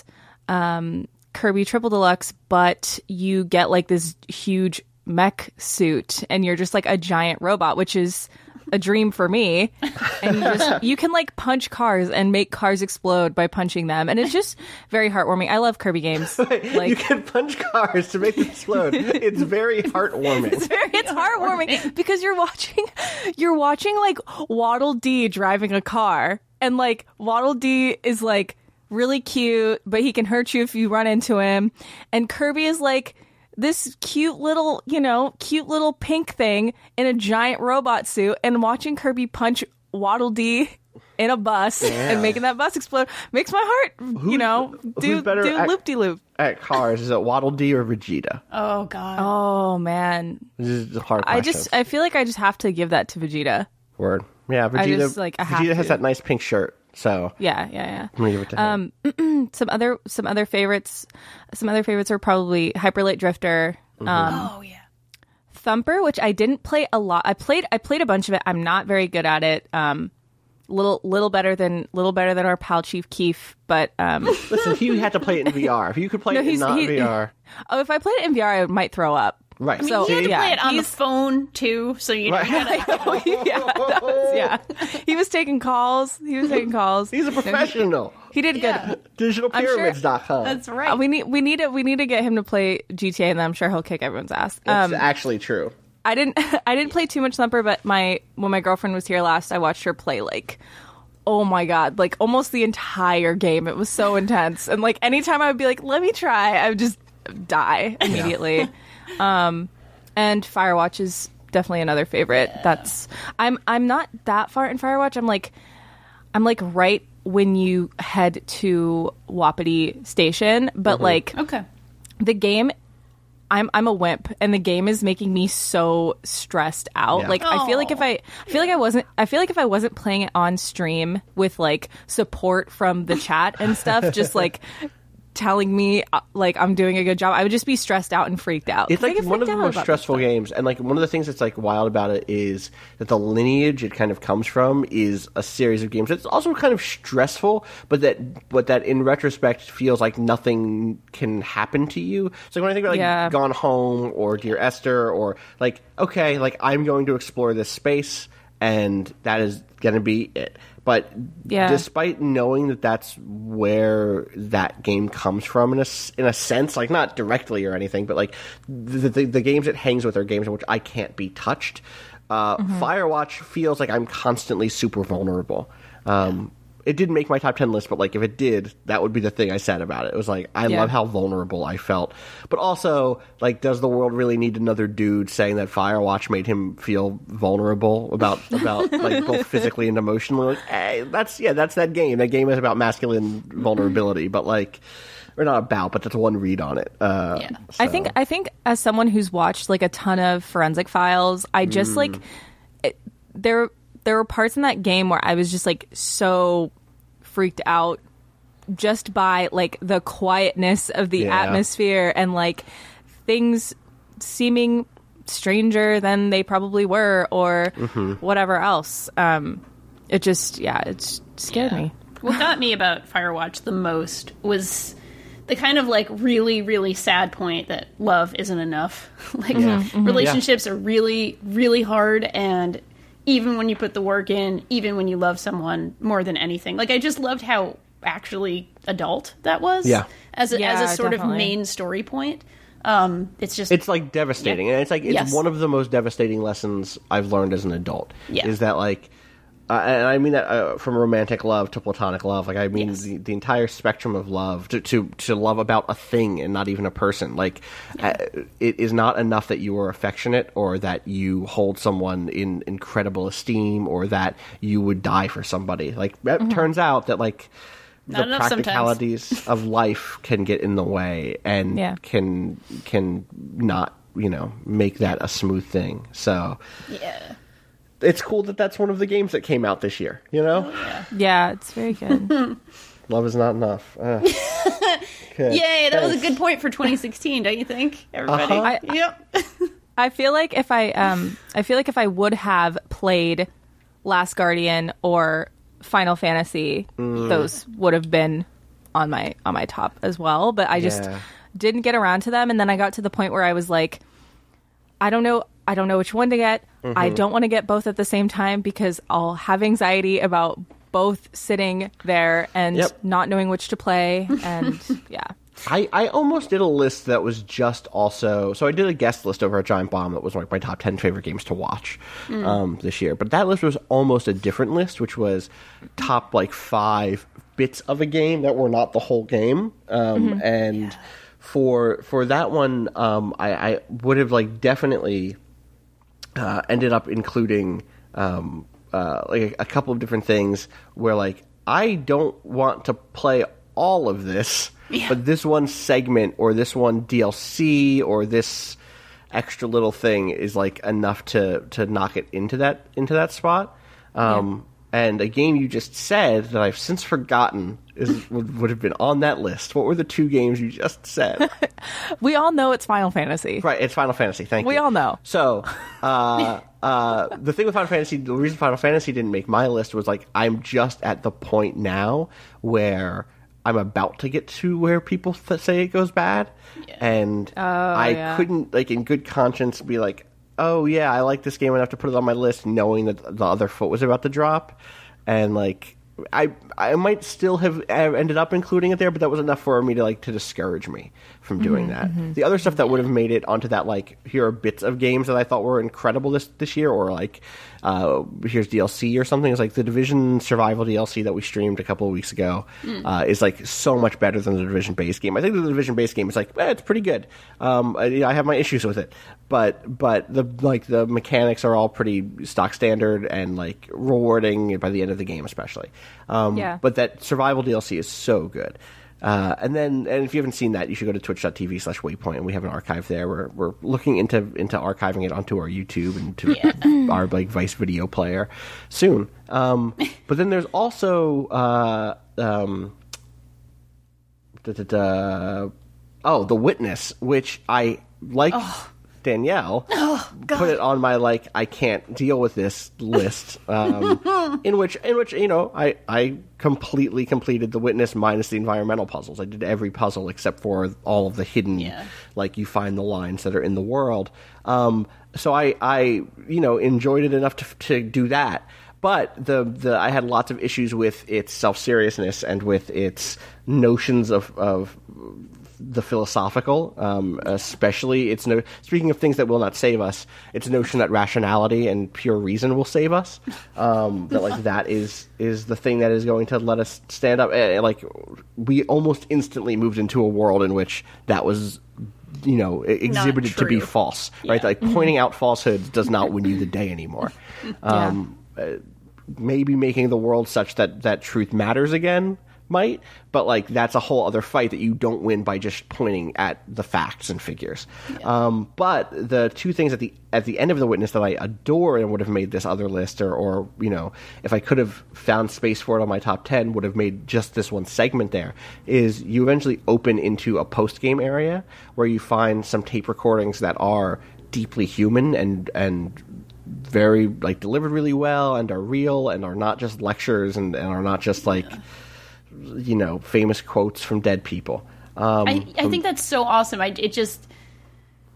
Speaker 8: um, Kirby Triple Deluxe, but you get like this huge mech suit, and you're just like a giant robot, which is a dream for me. And you just you can like punch cars and make cars explode by punching them, and it's just very heartwarming. I love Kirby games. Like
Speaker 6: you can punch cars to make them explode. It's very heartwarming.
Speaker 8: It's very it's heartwarming because you're watching you're watching like Waddle Dee driving a car, and like Waddle Dee is like really cute, but he can hurt you if you run into him, and Kirby is like this cute little, you know, cute little pink thing in a giant robot suit, and watching Kirby punch Waddle Dee in a bus yeah. and making that bus explode makes my heart,
Speaker 6: who's,
Speaker 8: you know, do, do loop-de-loop.
Speaker 6: At cars, is it Waddle Dee or Vegeta?
Speaker 7: Oh, God.
Speaker 8: Oh, man.
Speaker 6: This is a hard question.
Speaker 8: I just, I feel like I just have to give that to Vegeta.
Speaker 6: Word. Yeah, Vegeta,
Speaker 8: I just, like, I have
Speaker 6: Vegeta
Speaker 8: to.
Speaker 6: has that nice pink shirt. So
Speaker 8: yeah, yeah, yeah.
Speaker 6: I'm gonna give it to him.
Speaker 8: Um, some other some other favorites, some other favorites are probably Hyper Light Drifter.
Speaker 6: Mm-hmm.
Speaker 8: Um,
Speaker 7: oh yeah,
Speaker 8: Thumper, which I didn't play a lot. I played I played a bunch of it. I'm not very good at it. Um, little little better than little better than our pal Chief Keef, but um,
Speaker 6: listen, he had to play it in V R. If you could play
Speaker 8: no,
Speaker 6: it in not
Speaker 8: he,
Speaker 6: V R,
Speaker 8: oh, if I played it in V R, I might throw up.
Speaker 6: Right.
Speaker 7: I mean,
Speaker 8: so
Speaker 7: he had to
Speaker 8: yeah,
Speaker 7: play it on the
Speaker 8: he's-
Speaker 7: phone too, so you
Speaker 6: Right.
Speaker 7: gotta,
Speaker 8: yeah, that was, yeah. He was taking calls. He was taking calls.
Speaker 6: he's a professional.
Speaker 8: He did
Speaker 7: Yeah.
Speaker 8: good.
Speaker 6: digital pyramids dot com.
Speaker 7: That's right.
Speaker 8: Uh, we need we need to we need to get him to play G T A, and then I'm sure he'll kick everyone's ass.
Speaker 6: That's
Speaker 8: Um,
Speaker 6: actually true.
Speaker 8: I didn't I didn't play too much Thumper, but my when my girlfriend was here last, I watched her play like, oh my god, like almost the entire game. It was so intense, and like anytime I would be like, let me try, I would just die immediately. um, and Firewatch is definitely another favorite. Yeah. That's I'm I'm not that far in Firewatch. I'm like I'm like right when you head to Wapiti Station, but
Speaker 6: Mm-hmm.
Speaker 8: like
Speaker 7: okay.
Speaker 8: the game. I'm I'm a wimp, and the game is making me so stressed out.
Speaker 6: Yeah.
Speaker 8: Like I feel like if I, I feel like I wasn't I feel like if I wasn't playing it on stream with like support from the chat and stuff, just like telling me uh, like I'm doing a good job, I would just be stressed out and freaked out.
Speaker 6: It's
Speaker 8: I
Speaker 6: like
Speaker 8: get
Speaker 6: one of
Speaker 8: freaked
Speaker 6: the
Speaker 8: out
Speaker 6: most
Speaker 8: about
Speaker 6: stressful
Speaker 8: this stuff.
Speaker 6: games, and like one of the things that's like wild about it is that the lineage it kind of comes from is a series of games. It's also kind of stressful, but that but that in retrospect feels like nothing can happen to you. So when I think about like
Speaker 8: Yeah.
Speaker 6: Gone Home or Dear Esther or like okay, like I'm going to explore this space, and that is going to be it. But
Speaker 8: Yeah.
Speaker 6: despite knowing that that's where that game comes from, in a, s- in a sense, like not directly or anything, but like the, the, the games it hangs with are games in which I can't be touched. Uh,
Speaker 8: Mm-hmm.
Speaker 6: Firewatch feels like I'm constantly super vulnerable. Um, it didn't make my top ten list, but like if it did, that would be the thing I said about it. It was like, I
Speaker 8: Yeah.
Speaker 6: love how vulnerable I felt. But also, like, does the world really need another dude saying that Firewatch made him feel vulnerable about, about like, both physically and emotionally? Like, hey, that's, yeah, that's that game. That game is about masculine vulnerability, but like, or not about, but that's one read on it. Uh,
Speaker 7: Yeah.
Speaker 8: I think I think as someone who's watched like a ton of Forensic Files, I just
Speaker 6: Mm.
Speaker 8: like it, there there were parts in that game where I was just like so freaked out just by like the quietness of the
Speaker 6: Yeah.
Speaker 8: atmosphere and like things seeming stranger than they probably were or
Speaker 6: Mm-hmm.
Speaker 8: whatever else. Um, it just yeah, it scared
Speaker 7: Yeah.
Speaker 8: me.
Speaker 7: What got me about Firewatch the most was the kind of like really, really sad point that love isn't enough. Like relationships are really, really hard, and even when you put the work in, even when you love someone more than anything. Like, I just loved how actually adult that was.
Speaker 6: Yeah.
Speaker 7: As a,
Speaker 8: Yeah,
Speaker 7: as a sort
Speaker 8: definitely.
Speaker 7: of main story point. Um, it's just...
Speaker 6: It's, like, devastating.
Speaker 7: Yeah.
Speaker 6: And it's, like, it's
Speaker 7: Yes.
Speaker 6: one of the most devastating lessons I've learned as an adult.
Speaker 7: Yeah.
Speaker 6: Is that, like... Uh, and I mean that uh, from romantic love to platonic love. Like, I mean
Speaker 7: Yes.
Speaker 6: the, the entire spectrum of love to, to to love about a thing and not even a person. Like, uh, it is not enough that you are affectionate or that you hold someone in incredible esteem or that you would die for somebody. Like, it turns out that, like,
Speaker 7: Not
Speaker 6: the
Speaker 7: enough sometimes.
Speaker 6: practicalities of life can get in the way and
Speaker 8: Yeah.
Speaker 6: can can not, you know, make that a smooth thing. So...
Speaker 7: Yeah.
Speaker 6: It's cool that that's one of the games that came out this year, you know?
Speaker 8: Yeah, it's very good.
Speaker 6: Love is not enough. Uh, okay.
Speaker 7: Yay, that was a
Speaker 6: Thanks.
Speaker 7: good point for twenty sixteen, don't you think, everybody?
Speaker 6: Uh-huh.
Speaker 8: I-
Speaker 7: Yep.
Speaker 8: I feel like if I um I feel like if I would have played Last Guardian or Final Fantasy,
Speaker 6: Mm.
Speaker 8: those would have been on my on my top as well. But I just
Speaker 6: Yeah.
Speaker 8: didn't get around to them, and then I got to the point where I was like, I don't know I don't know which one to get.
Speaker 6: Mm-hmm.
Speaker 8: I don't want to get both at the same time because I'll have anxiety about both sitting there and
Speaker 6: Yep.
Speaker 8: not knowing which to play. And yeah.
Speaker 6: I, I almost did a list that was just also... So I did a guest list over at Giant Bomb that was like my top ten favorite games to watch um, this year. But that list was almost a different list, which was top like five bits of a game that were not the whole game. Um, And for for that one, um, I, I would have like definitely... Uh, ended up including um, uh, like a, a couple of different things where like I don't want to play all of this,
Speaker 7: Yeah.
Speaker 6: but this one segment or this one D L C or this extra little thing is like enough to to knock it into that into that spot. Um, And a game you just said that I've since forgotten is would, would have been on that list. What were the two games you just said?
Speaker 8: We all know it's Final Fantasy.
Speaker 6: Right, it's Final Fantasy. Thank you.
Speaker 8: We all know.
Speaker 6: So, uh, uh, the thing with Final Fantasy, the reason Final Fantasy didn't make my list was like I'm just at the point now where I'm about to get to where people th- say it goes bad, and I
Speaker 8: yeah.
Speaker 6: couldn't like in good conscience be like, oh yeah, I like this game enough to put it on my list, knowing that the other foot was about to drop, and like. I I might still have have ended up including it there, but that was enough for me to like to discourage me from doing that. The other stuff that would have made it onto that like here are bits of games that I thought were incredible this this year, or like uh, here's D L C or something. Is like the Division Survival D L C that we streamed a couple of weeks ago uh, is like so much better than the Division base game. I think the Division base game is like eh, it's pretty good. Um, I, I have my issues with it, but but the like the mechanics are all pretty stock standard and like rewarding by the end of the game, especially. Um,
Speaker 8: Yeah.
Speaker 6: But that survival D L C is so good. Uh, and then, and if you haven't seen that, you should go to twitch.tv slash waypoint, and we have an archive there. We're we're looking into into archiving it onto our YouTube and to our like Vice video player soon. Um, but then there's also uh, um, da, da, da, oh, The Witness, which I like. Danielle put it on my like I can't deal with this list, um, in which in which you know I I completely completed The Witness minus the environmental puzzles. I did every puzzle except for all of the hidden,
Speaker 7: Yeah.
Speaker 6: like you find the lines that are in the world. Um, so I I you know enjoyed it enough to to do that. But the the I had lots of issues with its self seriousness and with its notions of of the philosophical, um, especially its no. Speaking of things that will not save us, its notion that rationality and pure reason will save us. Um, that like that is is the thing that is going to let us stand up. And, like we almost instantly moved into a world in which that was, you know, exhibited to be
Speaker 7: true.
Speaker 6: false. Right,
Speaker 7: Yeah.
Speaker 6: like pointing out falsehoods does not win you the day anymore. Um, uh, maybe making the world such that that truth matters again might, but like that's a whole other fight that you don't win by just pointing at the facts and figures. Um, but the two things at the at the end of The Witness that I adore and would have made this other list, or or you know, if I could have found space for it on my top ten, would have made just this one segment there, is you eventually open into a post game area where you find some tape recordings that are deeply human and and very like delivered really well and are real and are not just lectures and, and are not just like you know famous quotes from dead people. Um,
Speaker 7: I, I think that's so awesome. I it just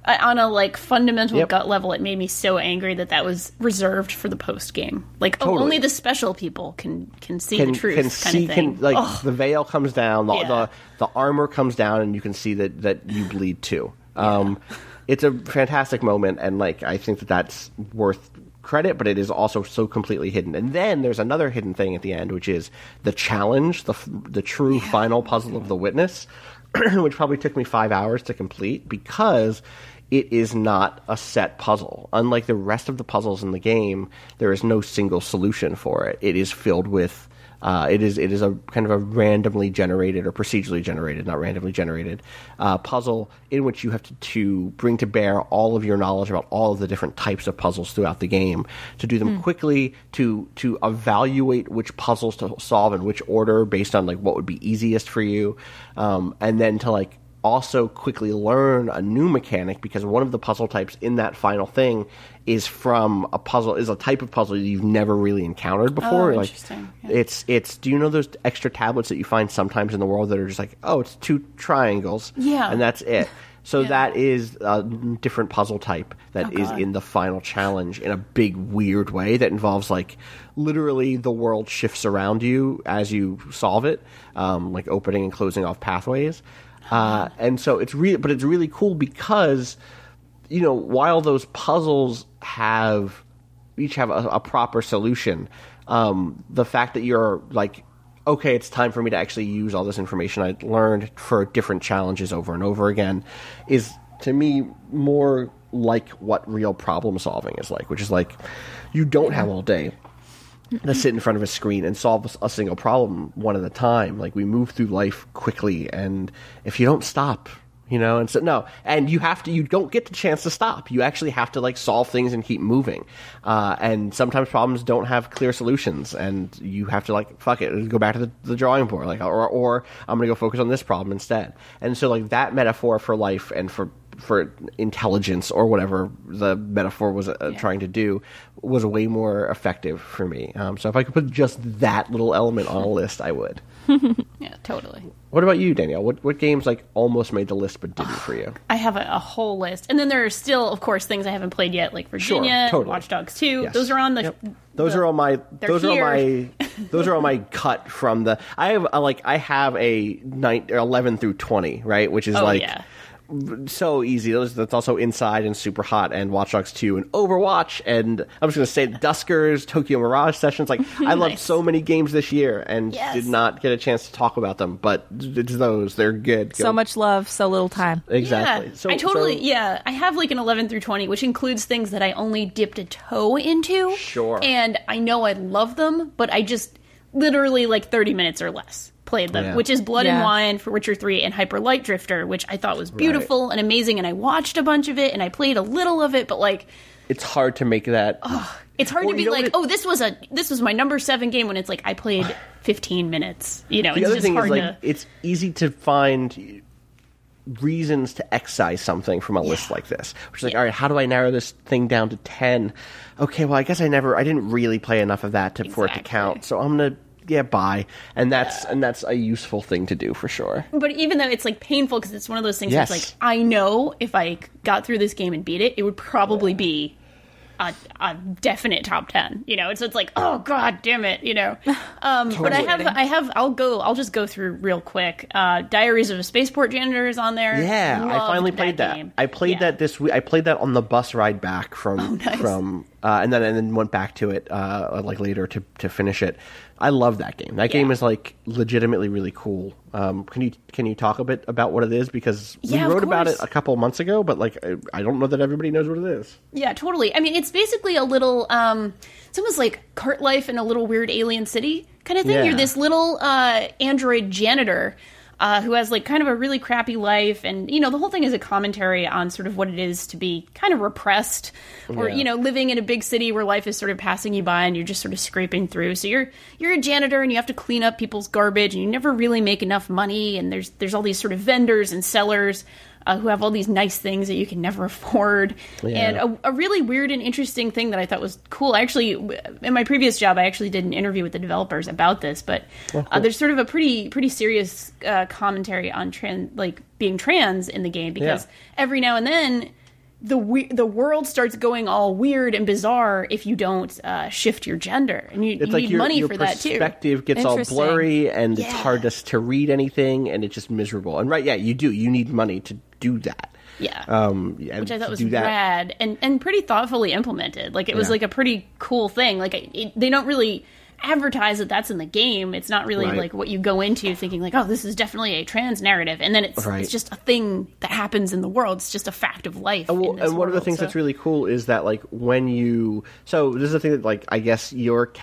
Speaker 7: uh, on a like fundamental
Speaker 6: Yep.
Speaker 7: gut level, it made me so angry that that was reserved for the post game. Like, oh,
Speaker 6: Totally.
Speaker 7: only the special people can can see
Speaker 6: Can
Speaker 7: the truth,
Speaker 6: can
Speaker 7: kind
Speaker 6: see
Speaker 7: of thing.
Speaker 6: can like
Speaker 7: Ugh.
Speaker 6: the veil comes down, the,
Speaker 7: Yeah.
Speaker 6: the the armor comes down, and you can see that that you bleed too. Um, it's a fantastic moment, and like I think that that's worth credit, but it is also so completely hidden. And then there's another hidden thing at the end, which is the challenge, the f- the true final puzzle of the witness, which probably took me five hours to complete because it is not a set puzzle. Unlike the rest of the puzzles in the game, there is no single solution for it. It is filled with Uh, it is it is a kind of a randomly generated or procedurally generated, not randomly generated, uh, puzzle in which you have to, to bring to bear all of your knowledge about all of the different types of puzzles throughout the game, to do them quickly, to to evaluate which puzzles to solve in which order based on like what would be easiest for you, um, and then to like also quickly learn a new mechanic, because one of the puzzle types in that final thing is from a puzzle is a type of puzzle that you've never really encountered before.
Speaker 7: Oh,
Speaker 6: like
Speaker 7: interesting. Yeah.
Speaker 6: it's it's do you know those extra tablets that you find sometimes in the world that are just like, oh, it's two triangles,
Speaker 7: Yeah.
Speaker 6: and that's it. So
Speaker 7: Yeah.
Speaker 6: that is a different puzzle type that
Speaker 7: Oh,
Speaker 6: is
Speaker 7: God.
Speaker 6: in the final challenge in a big weird way that involves like literally the world shifts around you as you solve it, um, like opening and closing off pathways. Uh, and so it's really, but it's really cool because, you know, while those puzzles have each have a, a proper solution, um, the fact that you're like, okay, it's time for me to actually use all this information I learned for different challenges over and over again is to me more like what real problem solving is like, which is like you don't have all day to sit in front of a screen and solve a single problem one at a time. Like we move through life quickly, and if you don't stop, you know, and so no, and you have to, you don't get the chance to stop. You actually have to like solve things and keep moving. Uh, and sometimes problems don't have clear solutions, and you have to like fuck it, go back to the, the drawing board, like or or I'm gonna go focus on this problem instead. And so like that metaphor for life and for for intelligence or whatever the metaphor was uh,
Speaker 7: Yeah.
Speaker 6: trying to do was way more effective for me. Um, so if I could put just that little element on a list, I would.
Speaker 7: Yeah, totally.
Speaker 6: What about you, Danielle? What what games like almost made the list but didn't for you?
Speaker 7: I have a, a whole list, and then there are still, of course, things I haven't played yet, like Virginia,
Speaker 6: totally.
Speaker 7: Watch Dogs two.
Speaker 6: Yes.
Speaker 7: Those are on the.
Speaker 6: Yep. Those
Speaker 7: the-
Speaker 6: are on my.
Speaker 7: they're
Speaker 6: Those are on
Speaker 7: here.
Speaker 6: my. Those are on my cut from the. I have uh, like I have a nine, or eleven through twenty, right, which is
Speaker 7: Oh,
Speaker 6: like.
Speaker 7: yeah.
Speaker 6: So easy. Those, that's also Inside and Super Hot and Watch Dogs two and Overwatch and I'm just going to say Duskers, Tokyo Mirage Sessions. Like I loved
Speaker 7: Nice.
Speaker 6: so many games this year and
Speaker 7: Yes.
Speaker 6: did not get a chance to talk about them, but it's those. They're good.
Speaker 8: So
Speaker 6: Go-
Speaker 8: much love, so little time.
Speaker 6: Exactly.
Speaker 7: Yeah,
Speaker 6: So,
Speaker 7: I totally,
Speaker 6: so-
Speaker 7: yeah. I have like an eleven through twenty, which includes things that I only dipped a toe into.
Speaker 6: Sure.
Speaker 7: And I know I love them, but I just literally like thirty minutes or less played them,
Speaker 6: Yeah.
Speaker 7: which is Blood and
Speaker 8: Yeah.
Speaker 7: Wine for Witcher three and Hyper Light Drifter, which I thought was beautiful and amazing. And I watched a bunch of it and I played a little of it, but like,
Speaker 6: It's hard to make that.
Speaker 7: it's hard
Speaker 6: Or
Speaker 7: to be
Speaker 6: you know
Speaker 7: like,
Speaker 6: what it-
Speaker 7: oh, this was a this was my number seven game when it's like I played fifteen minutes. You know,
Speaker 6: The
Speaker 7: it's
Speaker 6: other
Speaker 7: just
Speaker 6: thing is,
Speaker 7: hard
Speaker 6: like,
Speaker 7: to.
Speaker 6: it's easy to find reasons to excise something from a list like this. Which is like,
Speaker 7: Yeah.
Speaker 6: all right, how do I narrow this thing down to ten? Okay, well, I guess I never, I didn't really play enough of that to, for it to
Speaker 7: Exactly.
Speaker 6: count. So I'm gonna, yeah, buy, and that's and that's a useful thing to do for sure.
Speaker 7: But even though it's like painful because it's one of those things
Speaker 6: Yes.
Speaker 7: where it's like I know if I got through this game and beat it, it would probably be a, a definite top ten. You know, so it's like, oh god damn it, you know. Um, But I have, I have, I'll go, I'll just go through real quick. Uh, Diaries of a Spaceport Janitor is on there.
Speaker 6: Yeah, I
Speaker 7: Loved
Speaker 6: finally played that.
Speaker 7: game.
Speaker 6: I played
Speaker 7: Yeah.
Speaker 6: that this week. I played that on the bus ride back from
Speaker 7: Oh, nice.
Speaker 6: from, uh, and then and then went back to it uh, like later to to finish it. I love that game. That game
Speaker 7: Yeah.
Speaker 6: is like legitimately really cool. Um, can you can you talk a bit about what it is, because
Speaker 7: Yeah,
Speaker 6: we
Speaker 7: of
Speaker 6: wrote about it
Speaker 7: course.
Speaker 6: a couple months ago, but like I, I don't know that everybody knows what it is.
Speaker 7: Yeah, totally. I mean, it's basically a little, um, it's almost like Cart Life in a little weird alien city kind of thing.
Speaker 6: Yeah.
Speaker 7: You're this little uh, android janitor uh, who has like kind of a really crappy life. And, you know, the whole thing is a commentary on sort of what it is to be kind of repressed or,
Speaker 6: Yeah.
Speaker 7: you know, living in a big city where life is sort of passing you by and you're just sort of scraping through. So you're you're a janitor and you have to clean up people's garbage and you never really make enough money. And there's there's all these sort of vendors and sellers Uh, who have all these nice things that you can never afford. And a, a really weird and interesting thing that I thought was cool. I actually, in my previous job, I actually did an interview with the developers about this, but uh, there's sort of a pretty pretty serious uh, commentary on trans, like being trans in the game, because
Speaker 6: Yeah.
Speaker 7: every now and then the we- the world starts going all weird and bizarre if you don't uh, shift your gender, and you,
Speaker 6: It's
Speaker 7: you
Speaker 6: like
Speaker 7: need
Speaker 6: your,
Speaker 7: money
Speaker 6: your
Speaker 7: for that too.
Speaker 6: perspective gets all
Speaker 8: Interesting.
Speaker 6: blurry, and it's
Speaker 7: Yeah.
Speaker 6: hard to, to read anything, and it's just miserable. And right, yeah, you do. You need money to do that.
Speaker 7: Yeah.
Speaker 6: Um, and
Speaker 7: Which I thought
Speaker 6: to
Speaker 7: was
Speaker 6: do that.
Speaker 7: rad and, and pretty thoughtfully implemented. Like, it was
Speaker 6: Yeah.
Speaker 7: like a pretty cool thing. Like, it, they don't really advertise that that's in the game. It's not really
Speaker 6: Right.
Speaker 7: like what you go into thinking like, oh, this is definitely a trans narrative. And then it's
Speaker 6: Right.
Speaker 7: it's just a thing that happens in the world. It's just a fact of life.
Speaker 6: And, well,
Speaker 7: in this
Speaker 6: and one of the
Speaker 7: world,
Speaker 6: things
Speaker 7: so-
Speaker 6: that's really cool is that, like, when you. So, this is the thing that, like, I guess your.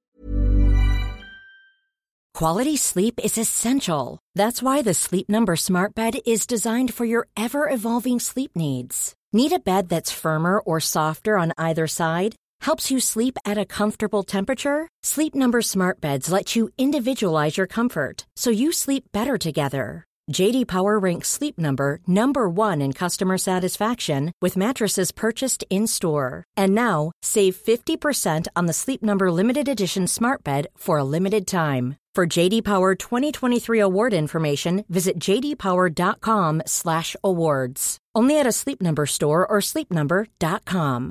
Speaker 4: Quality sleep is essential. That's why the Sleep Number Smart Bed is designed for your ever-evolving sleep needs. Need a bed that's firmer or softer on either side? Helps you sleep at a comfortable temperature? Sleep Number Smart Beds let you individualize your comfort so you sleep better together. J D Power ranks Sleep Number number one in customer satisfaction with mattresses purchased in-store. And now, save fifty percent on the Sleep Number Limited Edition Smart Bed for a limited time. For J D Power twenty twenty-three award information, visit j d power dot com slash awards. Only at a Sleep Number store or sleep number dot com.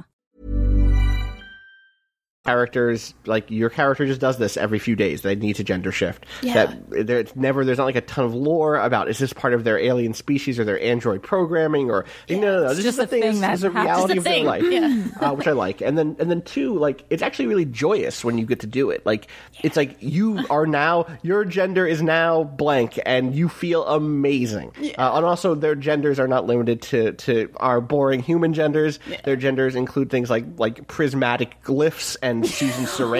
Speaker 6: Characters, like, your character just does this every few days. They need to gender shift.
Speaker 7: Yeah.
Speaker 6: That there, it's never there's not like a ton of lore about is this part of their alien species or their android programming or no no no. This
Speaker 8: just
Speaker 6: is the
Speaker 8: a
Speaker 6: thing.
Speaker 8: thing
Speaker 6: This
Speaker 8: that
Speaker 6: is a
Speaker 8: happens.
Speaker 6: reality
Speaker 7: Just
Speaker 6: of
Speaker 7: a
Speaker 6: their
Speaker 7: thing.
Speaker 6: life,
Speaker 7: Yeah.
Speaker 6: uh, which I like. And then and then two, like, it's actually really joyous when you get to do it. Like, it's like you are now your gender is now blank, and you feel amazing. Uh, and also, their genders are not limited to to our boring human genders. Their genders include things like like prismatic glyphs and Susan Sarandon.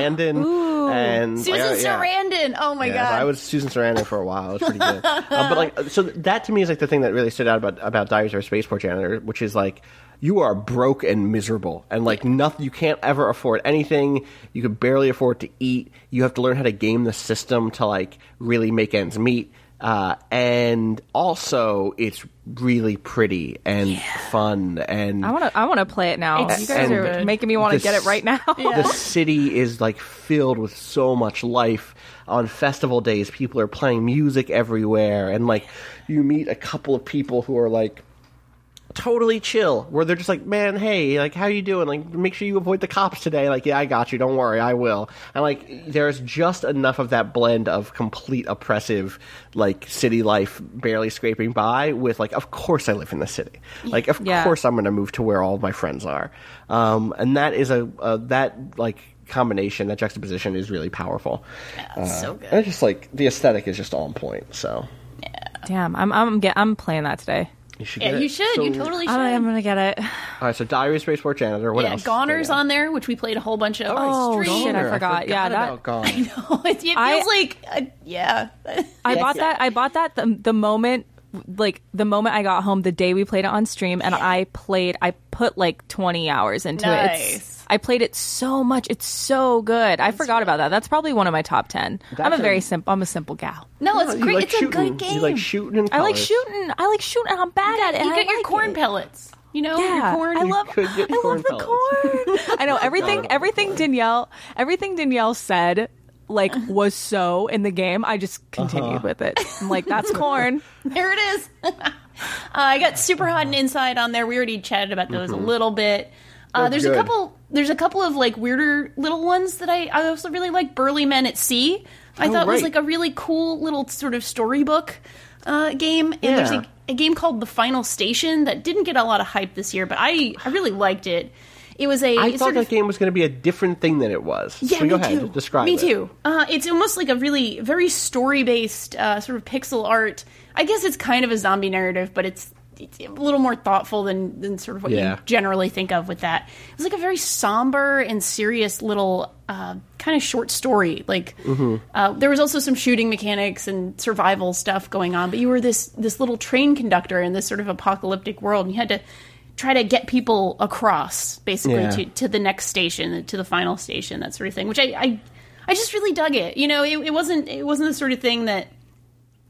Speaker 6: And
Speaker 7: Susan
Speaker 6: like, uh, yeah.
Speaker 7: Sarandon. Oh my
Speaker 6: Yeah,
Speaker 7: god.
Speaker 6: so I was Susan Sarandon for a while. It was pretty good. um, but like, so that to me is like the thing that really stood out about about Diaries of a Spaceport Janitor, which is like you are broke and miserable, and like nothing. You can't ever afford anything. You can barely afford to eat. You have to learn how to game the system to like really make ends meet. Uh, and also, it's really pretty and fun, and
Speaker 8: I want to. I want to play it now.
Speaker 7: It's
Speaker 8: You guys
Speaker 6: so
Speaker 8: are
Speaker 7: good.
Speaker 8: making me want to
Speaker 6: the
Speaker 8: get it
Speaker 6: s-
Speaker 8: right now.
Speaker 6: the city is like filled with so much life. On festival days, people are playing music everywhere, and like you meet a couple of people who are like totally chill, where they're just like, man, hey, like, how you doing? Like, make sure you avoid the cops today. Like, yeah, I got you. Don't worry, I will. And like, there's just enough of that blend of complete oppressive, like, city life barely scraping by with like, of course I live in the city. Like, of
Speaker 8: Yeah.
Speaker 6: course I'm going to move to where all of my friends are. Um, and that is a, a that like combination, that juxtaposition is really powerful.
Speaker 7: It's so good.
Speaker 6: And it's just like the aesthetic is just on point. So
Speaker 8: Damn, I'm. I'm. Get, I'm playing that today.
Speaker 6: you should.
Speaker 7: Yeah,
Speaker 6: get
Speaker 7: you
Speaker 6: it.
Speaker 7: should.
Speaker 6: So-
Speaker 7: you totally should.
Speaker 8: I'm gonna get it.
Speaker 6: All right, so Diary of a Spaceport Janitor. What
Speaker 7: yeah,
Speaker 6: else?
Speaker 7: Goner's
Speaker 6: Yeah.
Speaker 7: on there, which we played a whole bunch of.
Speaker 8: Oh,
Speaker 7: on stream.
Speaker 8: shit, I
Speaker 6: Goner,
Speaker 8: forgot. Yeah, that-
Speaker 6: about Goner.
Speaker 7: I know. It, it feels
Speaker 8: I-
Speaker 7: like, uh, yeah.
Speaker 8: I bought that. I bought that the, the moment, like the moment I got home, the day we played it on stream, and I played. I put like twenty hours into it.
Speaker 7: Nice.
Speaker 8: It's, I played it so much. It's so good. I forgot about that. That's probably one of my top ten. I'm
Speaker 6: That's
Speaker 8: a very
Speaker 6: a-
Speaker 8: simple. I'm a simple gal.
Speaker 7: No, it's
Speaker 6: You
Speaker 7: great.
Speaker 6: like
Speaker 7: it's a
Speaker 6: shooting.
Speaker 7: good game.
Speaker 6: You like shooting and
Speaker 8: I like
Speaker 6: colors.
Speaker 8: shooting. I like shooting. and I'm bad at it.
Speaker 7: You
Speaker 8: and
Speaker 7: get
Speaker 8: I
Speaker 7: your
Speaker 8: like
Speaker 7: corn
Speaker 8: it.
Speaker 7: pellets. You know,
Speaker 8: Yeah,
Speaker 7: your corn.
Speaker 8: I love.
Speaker 6: could get
Speaker 8: I
Speaker 6: corn
Speaker 8: love the corn. I know everything. Everything Danielle. Everything Danielle said, like, was so in the game. I just continued
Speaker 6: Uh-huh.
Speaker 8: with it. I'm like, that's corn.
Speaker 7: There it is. uh, I got Super Hot and Inside on there. We already chatted about those a little bit. Uh,
Speaker 6: They're
Speaker 7: there's
Speaker 6: good.
Speaker 7: a couple. There's a couple of like weirder little ones that I, I also really like. Burly Men at Sea. I
Speaker 6: Oh,
Speaker 7: thought was
Speaker 6: right.
Speaker 7: like a really cool little sort of storybook uh, game. And there's
Speaker 6: Yeah.
Speaker 7: like a game called The Final Station that didn't get a lot of hype this year, but I I really liked it. It was a
Speaker 6: I
Speaker 7: sort
Speaker 6: thought
Speaker 7: of,
Speaker 6: that game was going to be a different thing than it was.
Speaker 7: yeah,
Speaker 6: so
Speaker 7: me
Speaker 6: go ahead,
Speaker 7: too.
Speaker 6: describe
Speaker 7: me
Speaker 6: it.
Speaker 7: too. Uh, it's almost like a really very story based uh, sort of pixel art. I guess it's kind of a zombie narrative, but it's, it's a little more thoughtful than than sort of what
Speaker 6: Yeah.
Speaker 7: you generally think of with that. It was like a very somber and serious little uh, kind of short story. Like
Speaker 6: Mm-hmm.
Speaker 7: uh, there was also some shooting mechanics and survival stuff going on, but you were this this little train conductor in this sort of apocalyptic world, and you had to try to get people across basically
Speaker 6: Yeah.
Speaker 7: to, to the next station, to the final station, that sort of thing, which I I, I just really dug it. You know, it, it wasn't it wasn't the sort of thing that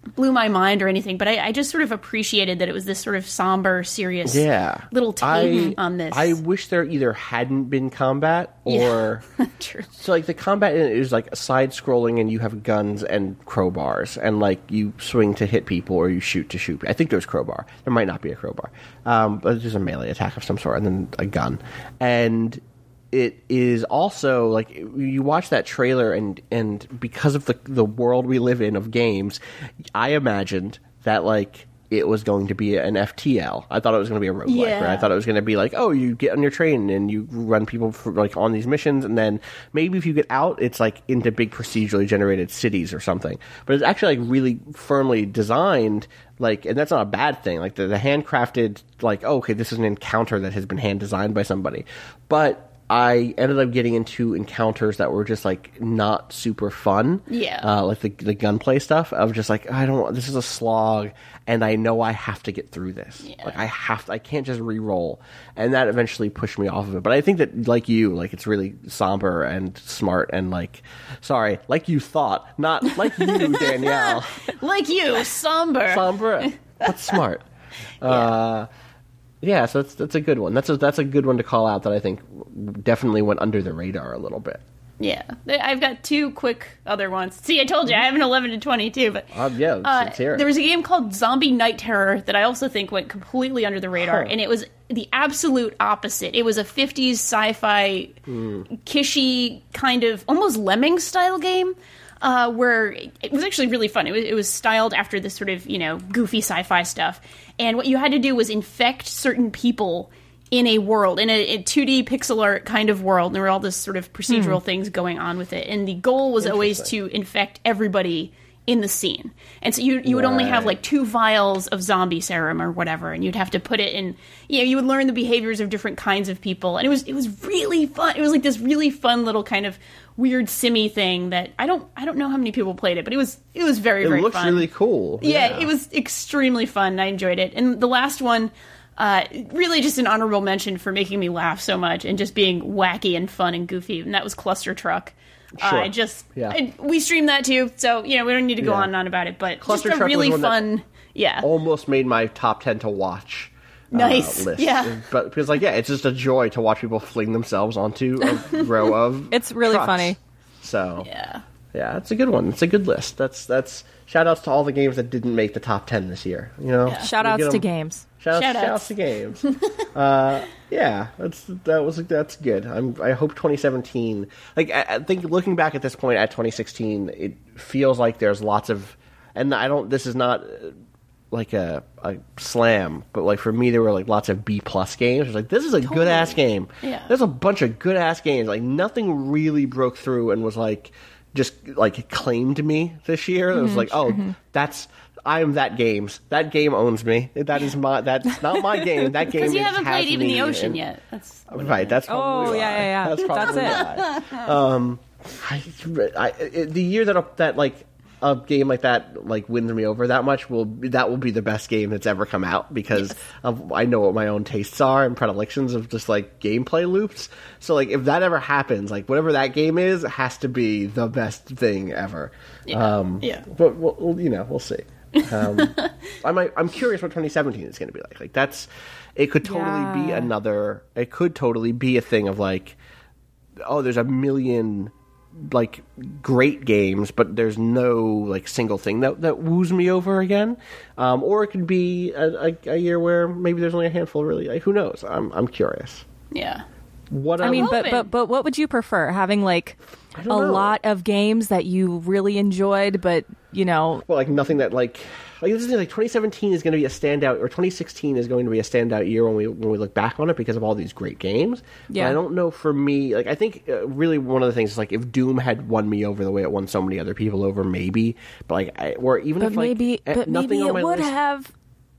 Speaker 7: blew my mind or anything, but I, I just sort of appreciated that it was this sort of somber, serious
Speaker 6: Yeah.
Speaker 7: little take
Speaker 6: I,
Speaker 7: on this.
Speaker 6: I wish there either hadn't been combat or...
Speaker 7: Yeah. True.
Speaker 6: So, like, the combat is, like, side-scrolling and you have guns and crowbars. And, like, you swing to hit people or you shoot to shoot. I think there's crowbar. There might not be a crowbar. Um, but there's a melee attack of some sort and then a gun. And... it is also like you watch that trailer and and because of the the world we live in of games, I imagined that like it was going to be an F T L. I thought it was going to be a roguelike.
Speaker 7: Yeah.
Speaker 6: Right? I thought it was going to be like, oh, you get on your train and you run people for, like on these missions, and then maybe if you get out, it's like into big procedurally generated cities or something. But it's actually like really firmly designed. Like, and that's not a bad thing. Like the, the handcrafted, like, oh, okay, this is an encounter that has been hand designed by somebody, but I ended up getting into encounters that were just like not super fun.
Speaker 7: Yeah.
Speaker 6: Uh, like the the gunplay stuff of just like, I don't, this is a slog and I know I have to get through this.
Speaker 7: Yeah.
Speaker 6: Like I have to, I can't just re-roll. And that eventually pushed me off of it. But I think that like you, like it's really somber and smart and like, sorry, like you thought, not like you, Danielle.
Speaker 7: Like you, somber.
Speaker 6: Somber, but smart. yeah. Uh, Yeah, so that's that's a good one. That's a that's a good one to call out that I think definitely went under the radar a little bit.
Speaker 7: Yeah, I've got two quick other ones. See, I told you I have an eleven to twenty-two, but
Speaker 6: Uh, yeah, let's,
Speaker 7: uh,
Speaker 6: let's hear it.
Speaker 7: there was a game called Zombie Night Terror that I also think went completely under the radar,
Speaker 6: Huh.
Speaker 7: and it was the absolute opposite. It was a fifties sci-fi,
Speaker 6: Mm.
Speaker 7: kishy kind of almost Lemming style game. Uh, where it was actually really fun. It was, it was styled after this sort of, you know, goofy sci-fi stuff. And what you had to do was infect certain people in a world, in a, a two D pixel art kind of world. And there were all this sort of procedural
Speaker 8: Hmm.
Speaker 7: things going on with it. And the goal was always to infect everybody in the scene. And so you you would only have
Speaker 6: Right.
Speaker 7: like two vials of zombie serum or whatever, and you'd have to put it in, you know, you would learn the behaviors of different kinds of people. And it was it was really fun. It was like this really fun little kind of weird simmy thing that I don't I don't know how many people played it, but it was it was very,
Speaker 6: It
Speaker 7: very
Speaker 6: looks
Speaker 7: fun.
Speaker 6: really cool.
Speaker 7: Yeah, it was extremely fun. I enjoyed it. And the last one, uh, really just an honorable mention for making me laugh so much and just being wacky and fun and goofy, and that was Cluster Truck. Uh,
Speaker 6: Sure.
Speaker 7: I just
Speaker 6: Yeah.
Speaker 7: I, we streamed that too, so you know we don't need to go
Speaker 6: Yeah.
Speaker 7: on and on about it. But
Speaker 6: Cluster
Speaker 7: just a
Speaker 6: Truck was
Speaker 7: really
Speaker 6: one that
Speaker 7: fun, yeah,
Speaker 6: Almost made my top ten to watch. uh,
Speaker 7: Nice.
Speaker 6: list.
Speaker 7: Yeah.
Speaker 6: But because like yeah, it's just a joy to watch people fling themselves onto a row of.
Speaker 8: It's really
Speaker 6: trucks.
Speaker 8: funny.
Speaker 6: So
Speaker 7: yeah.
Speaker 6: yeah, it's a good one. It's a good list. That's that's shout outs to all the games that didn't make the top ten this year. You know,
Speaker 8: Shout
Speaker 6: We
Speaker 8: outs
Speaker 6: get
Speaker 8: to
Speaker 6: 'em-
Speaker 8: games.
Speaker 6: Shout outs,
Speaker 7: Shout
Speaker 6: shout
Speaker 7: outs.
Speaker 6: outs to games. uh, yeah, that's that was that's good. I'm, I hope twenty seventeen. Like I, I think looking back at this point at twenty sixteen, it feels like there's lots of, and I don't. This is not uh, like a, a slam, but like for me, there were like lots of B plus games. It's like this is a good ass game.
Speaker 7: Yeah.
Speaker 6: There's a bunch of good ass games. Like nothing really broke through and was like just like claimed me this year. It was like, oh, that's. I am that game's. That game owns me. That is my. That's not my game. That game.
Speaker 7: Because you
Speaker 6: is-
Speaker 7: haven't
Speaker 6: has
Speaker 7: played even
Speaker 6: me,
Speaker 7: the ocean
Speaker 6: and-
Speaker 7: yet. That's
Speaker 6: Right. That's probably
Speaker 8: Oh, yeah,
Speaker 6: why.
Speaker 8: yeah, yeah.
Speaker 6: That's probably
Speaker 8: That's
Speaker 6: why. Um, I, I, it- the year that a, that like a game like that like wins me over that much will that will be the best game that's ever come out because of I know what my own tastes are and predilections of just like gameplay loops. So like if that ever happens, like whatever that game is has to be the best thing ever.
Speaker 7: Yeah.
Speaker 6: Um,
Speaker 7: Yeah.
Speaker 6: But we'll, we'll, you know, we'll see. Um, I'm I'm curious what twenty seventeen is going to be like. Like that's it could totally be
Speaker 8: Yeah.
Speaker 6: another. It could totally be a thing of like, oh, there's a million like great games, but there's no like single thing that that woos me over again. Um, or it could be a, a, a year where maybe there's only a handful. Really, like, who knows? I'm I'm curious.
Speaker 7: yeah.
Speaker 6: What
Speaker 8: I mean,
Speaker 6: um,
Speaker 8: but,
Speaker 7: hoping.
Speaker 8: but but what would you prefer? Having like a
Speaker 6: don't know.
Speaker 8: lot of games that you really enjoyed, but you know,
Speaker 6: well, like nothing that like like this is like twenty seventeen is going to be a standout, or twenty sixteen is going to be a standout year when we when we look back on it because of all these great games.
Speaker 8: Yeah.
Speaker 6: But I don't know for me. Like I think uh, really one of the things is like if Doom had won me over the way it won so many other people over, maybe. But like, I, or even
Speaker 8: but
Speaker 6: if like
Speaker 8: maybe,
Speaker 6: eh,
Speaker 8: but
Speaker 6: nothing
Speaker 8: maybe
Speaker 6: on
Speaker 8: it
Speaker 6: my
Speaker 8: would
Speaker 6: list,
Speaker 8: have.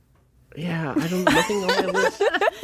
Speaker 6: Yeah, I don't. Nothing on my list.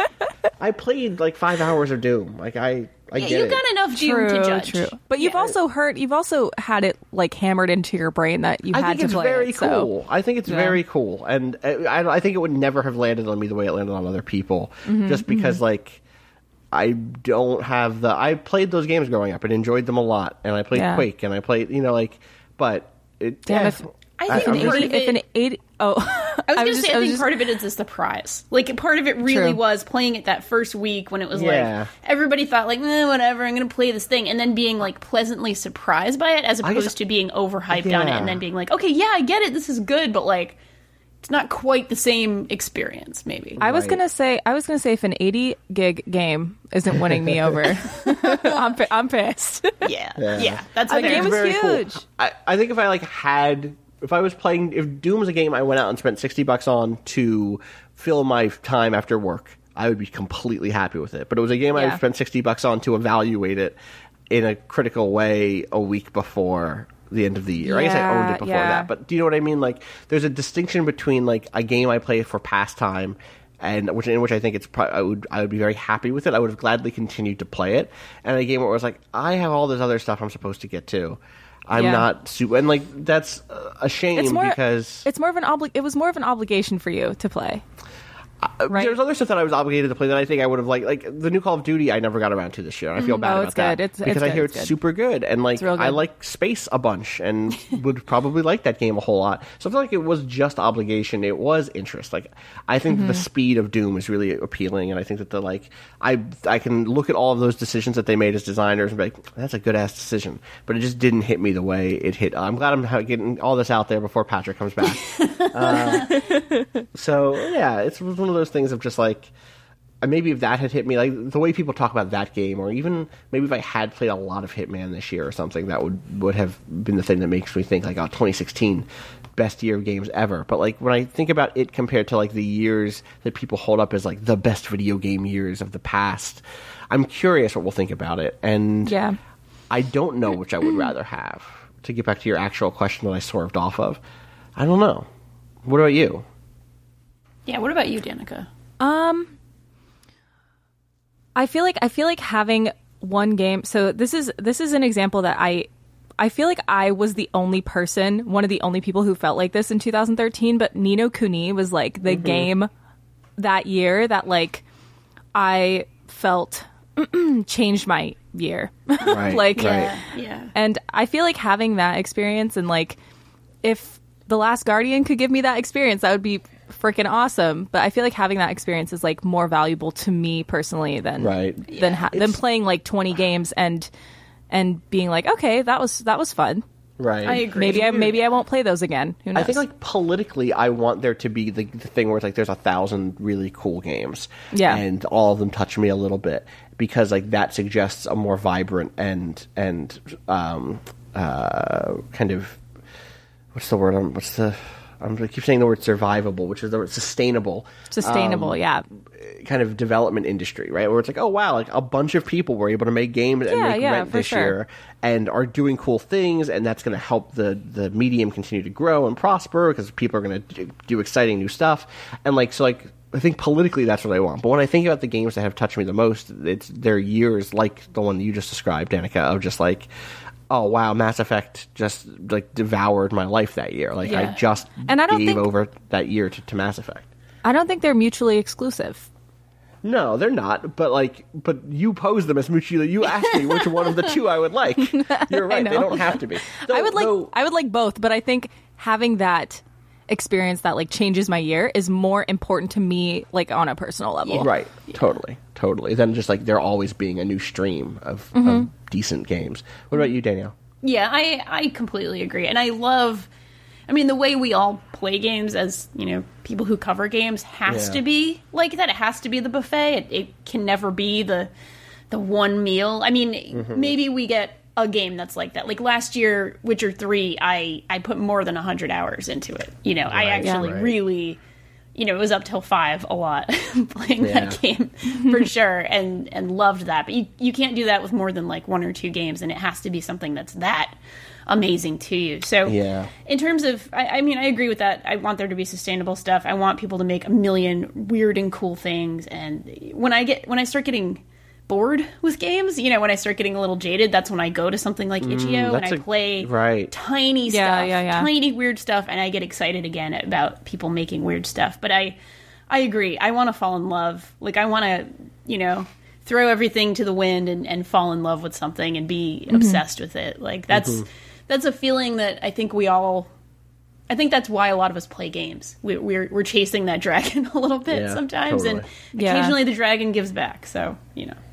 Speaker 6: I played like five hours of Doom. Like I, I
Speaker 7: Yeah,
Speaker 6: get
Speaker 7: you've
Speaker 6: it.
Speaker 7: got enough Doom
Speaker 8: True,
Speaker 7: to judge.
Speaker 8: true. But you've
Speaker 7: Yeah.
Speaker 8: also heard, you've also had it like hammered into your brain that you
Speaker 6: I
Speaker 8: had
Speaker 6: think
Speaker 8: to
Speaker 6: it's
Speaker 8: play
Speaker 6: very
Speaker 8: it, so-
Speaker 6: cool. I think it's
Speaker 8: Yeah.
Speaker 6: very cool, and uh, I, I think it would never have landed on me the way it landed on other people,
Speaker 8: Mm-hmm,
Speaker 6: just because like I don't have the. I played those games growing up and enjoyed them a lot, and I played
Speaker 8: Yeah.
Speaker 6: Quake, and I played you know like, but it.
Speaker 8: Damn,
Speaker 6: yeah,
Speaker 8: if
Speaker 7: I think
Speaker 8: If,
Speaker 7: part
Speaker 8: an-
Speaker 7: of
Speaker 8: if
Speaker 7: it,
Speaker 8: an eighty, oh,
Speaker 7: I was going to
Speaker 8: just-
Speaker 7: say, I,
Speaker 8: was
Speaker 7: think
Speaker 8: just-
Speaker 7: part of it is the surprise. Like, part of it really
Speaker 8: True.
Speaker 7: was playing it that first week when it was
Speaker 6: Yeah.
Speaker 7: like, everybody thought, like, eh, whatever, I'm going to play this thing, and then being, like, pleasantly surprised by it, as
Speaker 6: guess-
Speaker 7: opposed to being overhyped on it,
Speaker 6: Yeah.
Speaker 7: and then being like, okay, yeah, I get it, this is good, but, like, it's not quite the same experience, maybe.
Speaker 8: I was
Speaker 6: Right.
Speaker 8: gonna say, I was gonna say, if an eighty gig game isn't winning me over, I'm pi- I'm pissed.
Speaker 7: yeah, yeah, that's
Speaker 8: The
Speaker 7: fair.
Speaker 8: game was
Speaker 6: Very cool.
Speaker 8: huge.
Speaker 6: I, I think if I like had, if I was playing, if Doom was a game I went out and spent sixty bucks on to fill my time after work, I would be completely happy with it. But it was a game I
Speaker 8: Yeah.
Speaker 6: spent sixty bucks on to evaluate it in a critical way a week before the end of the year. I guess I owned
Speaker 8: Yeah,
Speaker 6: it before
Speaker 8: yeah.
Speaker 6: that, but do you know what I mean? Like, there's a distinction between like a game I play for pastime, and which in which I think it's pro- I would I would be very happy with it. I would have gladly continued to play it, and a game where it was like, I have all this other stuff I'm supposed to get to. I'm
Speaker 8: Yeah.
Speaker 6: not super, and like that's a shame
Speaker 8: It's more
Speaker 6: because
Speaker 8: it's more of an obli- It was more of an obligation for you to play. right?
Speaker 6: There's other stuff that I was obligated to play that I think I would have liked. Like the new Call of Duty, I never got around to this year. And I feel bad
Speaker 8: Oh,
Speaker 6: about
Speaker 8: it's
Speaker 6: that
Speaker 8: good. It's- it's
Speaker 6: because I
Speaker 8: good.
Speaker 6: hear
Speaker 8: It's
Speaker 6: it's
Speaker 8: good.
Speaker 6: super good, and like
Speaker 8: real
Speaker 6: I
Speaker 8: good.
Speaker 6: like space a bunch, and would probably like that game a whole lot. So I feel like it was just obligation. It was interest. Like I think
Speaker 8: Mm-hmm.
Speaker 6: that the speed of Doom is really appealing, and I think that the like I I can look at all of those decisions that they made as designers and be like, that's a good ass decision, but it just didn't hit me the way it hit. I'm glad I'm ha- getting all this out there before Patrick comes back. uh, so yeah, it's one of those things of just like. And maybe if that had hit me, like the way people talk about that game, or even maybe if I had played a lot of Hitman this year or something, that would would have been the thing that makes me think like, oh, twenty sixteen, best year of games ever. But like when I think about it compared to like the years that people hold up as like the best video game years of the past, I'm curious what we'll think about it. And
Speaker 8: Yeah.
Speaker 6: I don't know which I would rather have. To get back to your actual question that I swerved off of, I don't know. What about you?
Speaker 7: Yeah, what about you, Danica?
Speaker 8: Um, I feel like I feel like having one game. So this is this is an example that I I feel like I was the only person, one of the only people who felt like this in two thousand thirteen. But Ni no Kuni was like the game that year that like I felt changed my year.
Speaker 6: Right,
Speaker 8: like,
Speaker 6: right.
Speaker 7: Yeah.
Speaker 8: and I feel like having that experience, and like if The Last Guardian could give me that experience, that would be freaking awesome. But I feel like having that experience is like more valuable to me personally than
Speaker 6: Right.
Speaker 8: than ha- than
Speaker 6: It's-
Speaker 8: playing like twenty games and and being like, okay, that was that was fun.
Speaker 6: Right.
Speaker 7: I agree.
Speaker 8: Maybe I maybe I won't play those again. Who knows?
Speaker 6: I think like politically, I want there to be the, the thing where it's like there's a thousand really cool games,
Speaker 8: Yeah.
Speaker 6: and all of them touch me a little bit because like that suggests a more vibrant and and um uh kind of what's the word? I'm, what's the I'm, I keep saying the word survivable, which is the word sustainable.
Speaker 8: sustainable.
Speaker 6: um,
Speaker 8: yeah,
Speaker 6: Kind of development industry, right? Where it's like, oh wow, like a bunch of people were able to make games and
Speaker 8: Yeah,
Speaker 6: make
Speaker 8: yeah,
Speaker 6: rent
Speaker 8: for
Speaker 6: this
Speaker 8: sure.
Speaker 6: year, and are doing cool things, and that's going to help the the medium continue to grow and prosper because people are going to do exciting new stuff, and like so, like I think politically that's what I want. But when I think about the games that have touched me the most, it's their years, like the one that you just described, Danica, of just like. Oh wow, Mass Effect just like devoured my life that year. Like I
Speaker 8: Yeah.
Speaker 6: just
Speaker 8: And I don't
Speaker 6: gave
Speaker 8: think-
Speaker 6: over that year to, to Mass Effect.
Speaker 8: I don't think they're mutually exclusive.
Speaker 6: No, they're not. But like, but you pose them as mutually. You asked me which one of the two I would like. You're right. They
Speaker 8: know.
Speaker 6: don't have to be.
Speaker 8: I
Speaker 6: Though-
Speaker 8: would like
Speaker 6: though-
Speaker 8: I would like both, but I think having that experience that like changes my year is more important to me, like on a personal level.
Speaker 6: right. Totally. Totally. Than just like there always being a new stream of,
Speaker 8: Mm-hmm.
Speaker 6: of decent games. What about you, Danielle?
Speaker 7: Yeah, I, I completely agree. And I love, I mean, the way we all play games as, you know, people who cover games has
Speaker 6: Yeah.
Speaker 7: to be like that. It has to be the buffet. It, it can never be the the one meal. I mean,
Speaker 6: Mm-hmm.
Speaker 7: maybe we get a game that's like that. Like last year, Witcher three, I, I put more than one hundred hours into it. You know, I actually
Speaker 6: right.
Speaker 7: really... You know, it was up till five a lot playing
Speaker 6: Yeah.
Speaker 7: that game for sure, and and loved that. But you you can't do that with more than like one or two games, and it has to be something that's that amazing to you. So
Speaker 6: Yeah.
Speaker 7: in terms of, I, I mean, I agree with that. I want there to be sustainable stuff. I want people to make a million weird and cool things. And when I get when I start getting bored with games, you know, when I start getting a little jaded, that's when I go to something like Itch.io and
Speaker 6: that's
Speaker 7: I
Speaker 6: a-
Speaker 7: play
Speaker 6: right.
Speaker 7: tiny
Speaker 8: Yeah,
Speaker 7: stuff,
Speaker 8: yeah, yeah.
Speaker 7: tiny weird stuff, and I get excited again about people making weird stuff. But I, I agree. I want to fall in love. Like I want to, you know, throw everything to the wind and, and fall in love with something and be
Speaker 8: Mm-hmm.
Speaker 7: obsessed with it. Like that's that's a feeling that I think we all I think that's why a lot of us play games. We, we're we're chasing that dragon a little bit
Speaker 6: Yeah,
Speaker 7: sometimes,
Speaker 6: totally.
Speaker 7: and
Speaker 8: Yeah.
Speaker 7: occasionally the dragon gives back. So you know,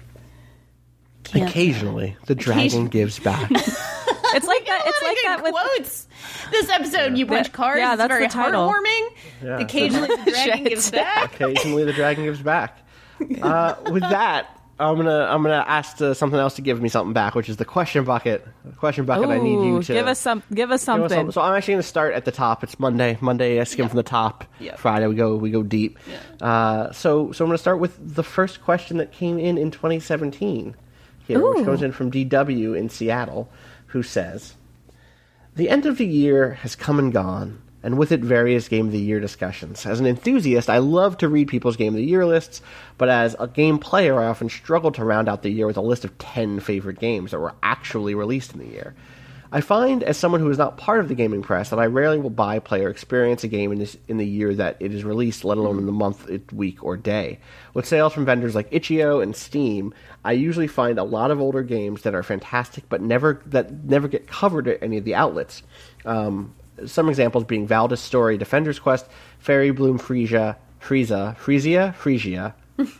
Speaker 7: Can't-
Speaker 6: Occasionally, the dragon
Speaker 7: Occasion-
Speaker 6: gives back.
Speaker 8: It's like that. It's like that with
Speaker 7: quotes. This episode, you punch
Speaker 8: That-
Speaker 7: cards.
Speaker 8: yeah,
Speaker 7: it's
Speaker 8: that's
Speaker 7: very
Speaker 8: the title.
Speaker 7: heartwarming.
Speaker 6: Yeah.
Speaker 7: Occasionally the dragon
Speaker 8: Shit.
Speaker 7: gives back.
Speaker 6: Occasionally, the dragon gives back. Uh, with that, I'm gonna I'm gonna ask uh, something else to give me something back, which is the question bucket. The question bucket. I need you
Speaker 8: Ooh,
Speaker 6: to
Speaker 8: give us some. Give us
Speaker 6: give us
Speaker 8: something.
Speaker 6: something. So I'm actually gonna start at the top. It's Monday. Monday, I skim from the top.
Speaker 7: Yeah.
Speaker 6: Friday, we go we go deep. Uh, so so I'm gonna start with the first question that came in in twenty seventeen. Here, which
Speaker 8: Ooh.
Speaker 6: comes in from D W in Seattle, who says, "The end of the year has come and gone, and with it various Game of the Year discussions. As an enthusiast, I love to read people's Game of the Year lists, but as a game player, I often struggle to round out the year with a list of ten favorite games that were actually released in the year. I find, as someone who is not part of the gaming press, that I rarely will buy, play, or experience a game in, this, in the year that it is released, let alone in the month, week, or day. With sales from vendors like itch dot i o and Steam, I usually find a lot of older games that are fantastic, but never that never get covered at any of the outlets. Um, some examples being Valdis Story, Defender's Quest, Fairy Bloom Frisia, Frieza, Frisia, Frisia.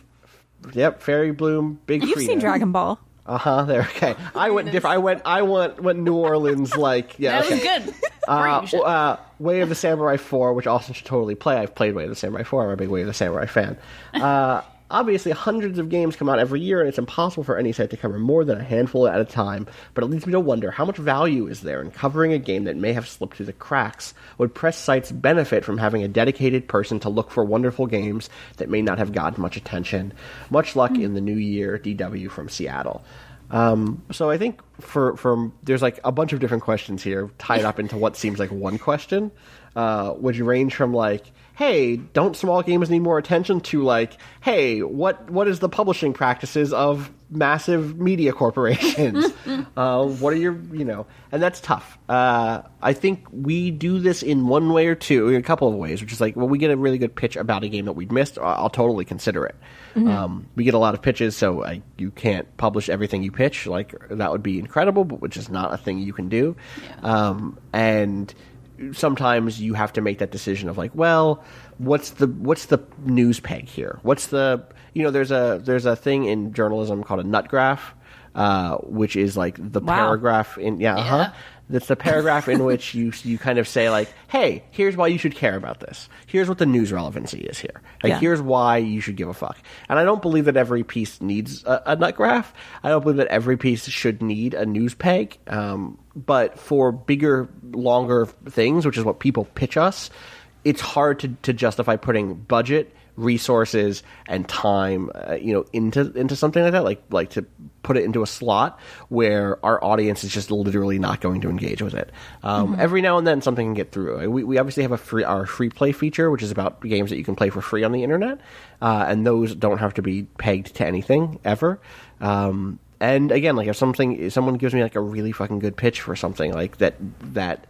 Speaker 6: Yep, Fairy Bloom, Big
Speaker 8: You've
Speaker 6: Frida.
Speaker 8: seen Dragon Ball.
Speaker 6: Uh huh. There. Okay. I went different. I went. I went. Went New Orleans. Like yeah.
Speaker 7: That
Speaker 6: okay.
Speaker 7: was good.
Speaker 6: Uh,
Speaker 7: Free, you should-
Speaker 6: uh, Way of the Samurai four, which Austin should totally play. I've played Way of the Samurai four. I'm a big Way of the Samurai fan. Uh, obviously, hundreds of games come out every year, and it's impossible for any site to cover more than a handful at a time. But it leads me to wonder, how much value is there in covering a game that may have slipped through the cracks? Would press sites benefit from having a dedicated person to look for wonderful games that may not have gotten much attention? Much luck in the new year, D W from Seattle. Um, so I think for, for there's like a bunch of different questions here tied up into what seems like one question, uh, which range from like, hey, don't small games need more attention, to like, hey, what what is the publishing practices of massive media corporations? uh, what are your, you know, and that's tough. Uh, I think we do this in one way or two, in a couple of ways, which is like, when we get a really good pitch about a game that we've missed, I'll, I'll totally consider it.
Speaker 8: Mm-hmm.
Speaker 6: Um, we get a lot of pitches, so I, you can't publish everything you pitch. Like, that would be incredible, but which is not a thing you can do. Um, and sometimes you have to make that decision of like, well, what's the what's the news peg here? What's the, you know, there's a there's a thing in journalism called a nut graph, uh, which is like the
Speaker 8: Wow.
Speaker 6: paragraph in yeah, uh-huh.
Speaker 7: Yeah.
Speaker 6: That's the paragraph in which you you kind of say like, hey, here's why you should care about this. Here's what the news relevancy is here. Like,
Speaker 8: Yeah.
Speaker 6: here's why you should give a fuck. And I don't believe that every piece needs a, a nut graph. I don't believe that every piece should need a news peg. Um, but for bigger, longer things, which is what people pitch us, it's hard to, to justify putting budget, resources, and time, uh, you know, into into something like that. Like like to put it into a slot where our audience is just literally not going to engage with it. Um, Every now and then, something can get through. We we obviously have a free our free play feature, which is about games that you can play for free on the internet, uh, and those don't have to be pegged to anything ever. Um, and again, like if something if someone gives me like a really fucking good pitch for something like that that.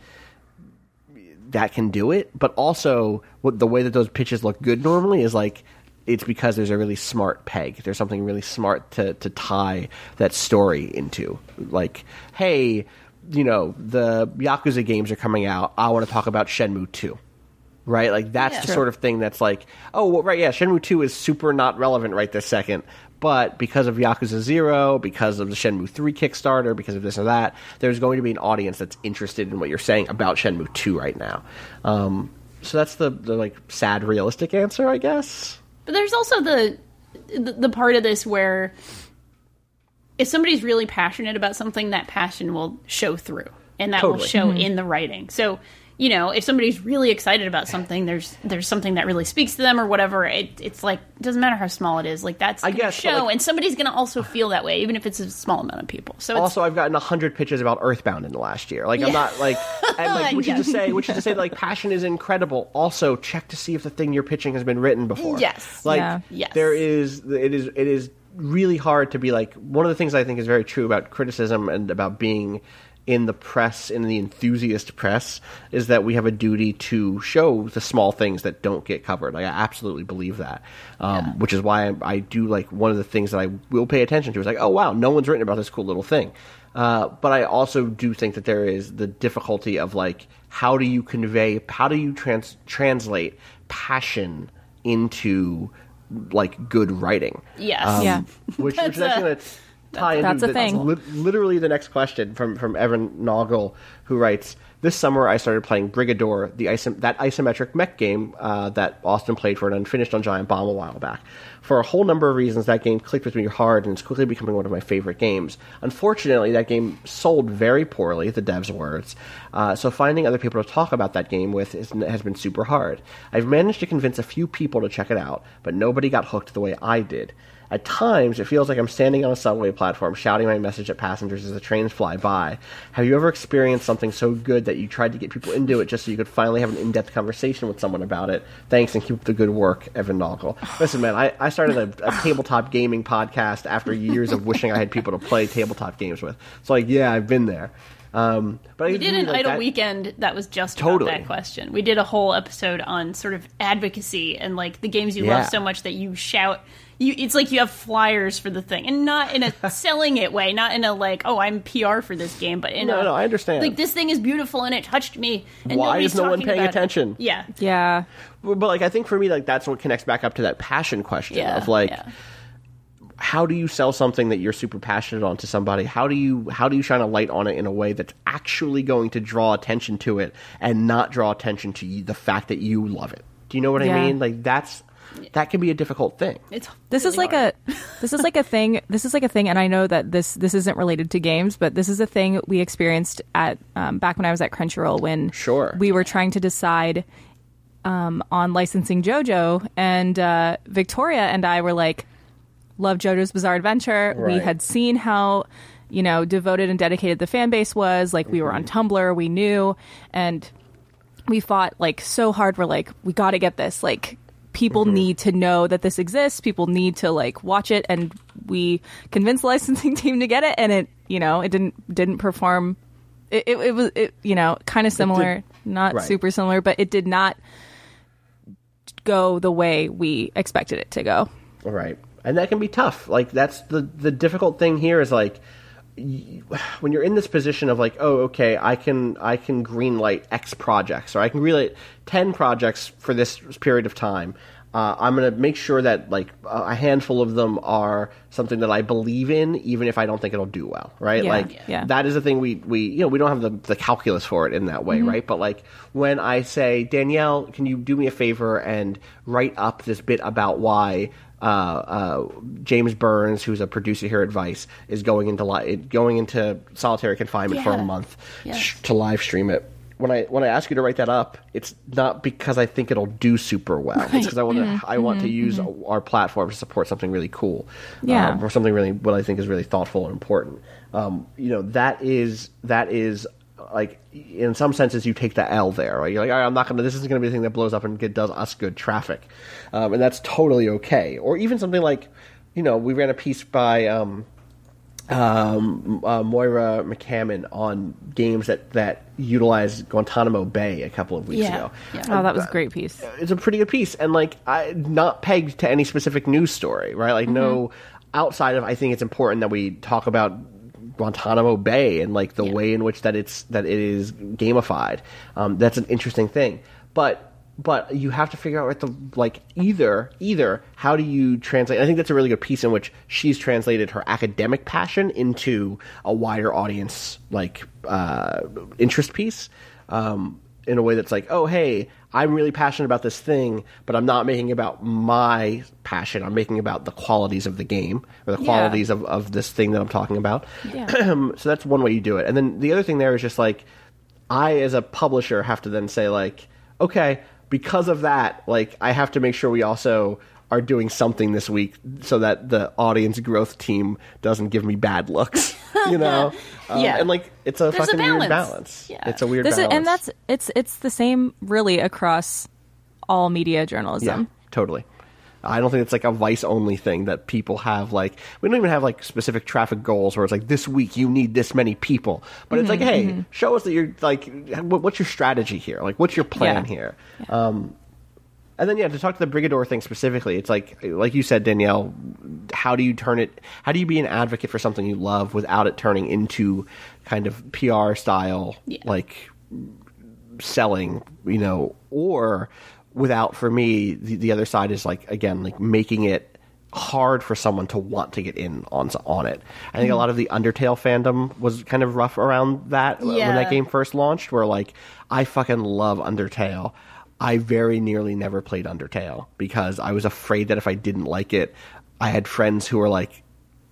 Speaker 6: that can do it, but also what the way that those pitches look good normally is like it's because there's a really smart peg. There's something really smart to to tie that story into. Like, hey, you know, the Yakuza games are coming out. I want to talk about Shenmue two. Right? Like, that's
Speaker 7: Yeah.
Speaker 6: the
Speaker 7: Sure.
Speaker 6: sort of thing that's like, oh, well, right, yeah, Shenmue two is super not relevant right this second, but because of Yakuza Zero, because of the Shenmue three Kickstarter, because of this or that, there's going to be an audience that's interested in what you're saying about Shenmue two right now. Um, so that's the, the, like, sad, realistic answer, I guess.
Speaker 7: But there's also the, the the part of this where if somebody's really passionate about something, that passion will show through, and that will
Speaker 6: Totally.
Speaker 7: show in the writing. So, you know, if somebody's really excited about something, there's there's something that really speaks to them or whatever. It, it's like, it doesn't matter how small it is. Like, that's
Speaker 6: I
Speaker 7: gonna
Speaker 6: guess, but,
Speaker 7: show,
Speaker 6: like-
Speaker 7: and somebody's going to also feel that way, even if it's a small amount of people. So it's,
Speaker 6: Also, I've gotten a hundred pitches about Earthbound in the last year. Like, I'm
Speaker 7: Yeah.
Speaker 6: not like, and like, which
Speaker 7: Yeah.
Speaker 6: is to say, which is to say, that, like, passion is incredible. Also, check to see if the thing you're pitching has been written before.
Speaker 7: Yes.
Speaker 6: like,
Speaker 8: Yeah.
Speaker 7: Yes.
Speaker 6: there is, it is, it is really hard to be like. One of the things I think is very true about criticism and about being in the press, in the enthusiast press, is that we have a duty to show the small things that don't get covered. Like, I absolutely believe that, um, yeah. which is why I, I do like one of the things that I will pay attention to is like, oh wow, no one's written about this cool little thing. Uh, but I also do think that there is the difficulty of like, how do you convey, how do you trans- translate passion into like good writing?
Speaker 7: Yes,
Speaker 6: um,
Speaker 8: yeah.
Speaker 6: Which, which that's going to tie into
Speaker 8: that's a
Speaker 6: the,
Speaker 8: thing.
Speaker 6: Li- literally the next question from from Evan Noggle, who writes, "This summer I started playing Brigador, the isom- that isometric mech game uh, that Austin played for an unfinished on Giant Bomb a while back. For a whole number of reasons, that game clicked with me hard and is quickly becoming one of my favorite games. Unfortunately, that game sold very poorly, the devs' words, uh, so finding other people to talk about that game with is, has been super hard. I've managed to convince a few people to check it out, but nobody got hooked the way I did. At times, it feels like I'm standing on a subway platform shouting my message at passengers as the trains fly by. Have you ever experienced something so good that you tried to get people into it just so you could finally have an in-depth conversation with someone about it? Thanks, and keep up the good work, Evan Noggle." Listen, man, I, I started a, a tabletop gaming podcast after years of wishing I had people to play tabletop games with. So, like, yeah, I've been there. Um, but
Speaker 7: we
Speaker 6: I
Speaker 7: did
Speaker 6: really
Speaker 7: an
Speaker 6: like
Speaker 7: idle
Speaker 6: that.
Speaker 7: weekend that was just
Speaker 6: Totally.
Speaker 7: about that question. We did a whole episode on sort of advocacy and like the games you
Speaker 6: Yeah.
Speaker 7: love so much that you shout. You, it's like you have flyers for the thing, and not in a selling it way, not in a like, oh, I'm P R for this game, but in
Speaker 6: No,
Speaker 7: a,
Speaker 6: no, I understand.
Speaker 7: Like, this thing is beautiful and it touched me. And
Speaker 6: Why
Speaker 7: nobody's
Speaker 6: is no one
Speaker 7: talking
Speaker 6: paying
Speaker 7: about it.
Speaker 6: attention?
Speaker 7: Yeah,
Speaker 8: Yeah.
Speaker 6: But, but, like, I think for me, like, that's what connects back up to that passion question
Speaker 7: yeah,
Speaker 6: of like,
Speaker 7: yeah.
Speaker 6: how do you sell something that you're super passionate on to somebody? How do you how do you shine a light on it in a way that's actually going to draw attention to it and not draw attention to you, the fact that you love it? Do you know what
Speaker 8: Yeah.
Speaker 6: I mean? Like, that's that can be a difficult thing.
Speaker 7: It's
Speaker 8: This is
Speaker 7: really
Speaker 8: like
Speaker 7: hard.
Speaker 8: a this is like a thing this is like a thing and I know that this this isn't related to games, but this is a thing we experienced at um, back when I was at Crunchyroll when
Speaker 6: Sure.
Speaker 8: we were trying to decide um, on licensing JoJo, and uh, Victoria and I were like, love JoJo's Bizarre Adventure. We
Speaker 6: Right.
Speaker 8: had seen how, you know, devoted and dedicated the fan base was. Like, we were on Tumblr, we knew, and we fought like so hard. We're like, we got to get this. Like, people
Speaker 6: Mm-hmm.
Speaker 8: need to know that this exists. People need to like watch it, and we convinced the licensing team to get it, and it, you know, it didn't didn't perform. It it, it was it, you know, kind of similar, not
Speaker 6: right.
Speaker 8: super similar, but it did not go the way we expected it to go.
Speaker 6: Right. And that can be tough. Like, that's the the difficult thing here is like, y- when you're in this position of like, oh, okay, I can I can greenlight X projects, or I can greenlight ten projects for this period of time. Uh, I'm going to make sure that like a handful of them are something that I believe in, even if I don't think it'll do well, right?
Speaker 8: Yeah,
Speaker 6: like
Speaker 8: yeah.
Speaker 6: that is the thing we, we you know we don't have the, the calculus for it in that way, right? But like when I say, Danielle, can you do me a favor and write up this bit about why uh, uh, James Burns, who's a producer here at Vice, is going into li- going into solitary confinement for a
Speaker 7: Yeah.
Speaker 6: month
Speaker 7: Yes.
Speaker 6: sh- to live stream it. When I when I ask you to write that up, it's not because I think it'll do super well. It's because I want to I want to use our platform to support something really cool,
Speaker 8: Yeah.
Speaker 6: um, or something really what I think is really thoughtful and important. Um, you know, that is that is like in some senses you take the L there. Right? You're like, all right, I'm not gonna. This isn't gonna be the thing that blows up and get, does us good traffic, um, and that's totally okay. Or even something like, you know, we ran a piece by. Um, um, uh, Moira McCammon on games that, that utilize Guantanamo Bay a couple of weeks
Speaker 7: Yeah,
Speaker 6: ago.
Speaker 7: yeah.
Speaker 8: Oh, that was a great piece.
Speaker 6: It's a pretty good piece, and like I not pegged to any specific news story, right? Like no outside of I think it's important that we talk about Guantanamo Bay and like the
Speaker 7: Yeah.
Speaker 6: way in which that it's that it is gamified. Um, that's an interesting thing, but. But you have to figure out what the like either either how do you translate? I think that's a really good piece in which she's translated her academic passion into a wider audience like uh, interest piece um, in a way that's like, oh hey, I'm really passionate about this thing, but I'm not making about my passion. I'm making about the qualities of the game or the
Speaker 8: Yeah.
Speaker 6: qualities of, of this thing that I'm talking about.
Speaker 8: Yeah.
Speaker 6: So that's one way you do it. And then the other thing there is just like I as a publisher have to then say like, okay, because of that, like I have to make sure we also are doing something this week so that the audience growth team doesn't give me bad looks, you know? Um,
Speaker 7: Yeah.
Speaker 6: And like it's a
Speaker 7: There's a
Speaker 6: fucking weird
Speaker 7: balance.
Speaker 6: balance.
Speaker 7: Yeah.
Speaker 6: It's a weird
Speaker 8: This is,
Speaker 6: balance.
Speaker 8: and that's it's it's the same really across all media journalism.
Speaker 6: yeah, totally. I don't think it's like a Vice only thing that people have. Like, we don't even have like specific traffic goals where it's like this week you need this many people. But it's like, hey, mm-hmm. show us that you're like, what's your strategy here? Like, what's your plan yeah. here? Yeah. Um, and then yeah, to talk to the Brigador thing specifically, it's like, like you said, Danielle, how do you turn it? How do you be an advocate for something you love without it turning into kind of P R style, yeah. like selling, you know, or without, for me, the, the other side is like, again, like making it hard for someone to want to get in on on it. I think mm-hmm. a lot of the Undertale fandom was kind of rough around that yeah. when that game first launched, where like, I fucking love Undertale. I very nearly never played Undertale because I was afraid that if I didn't like it, I had friends who were like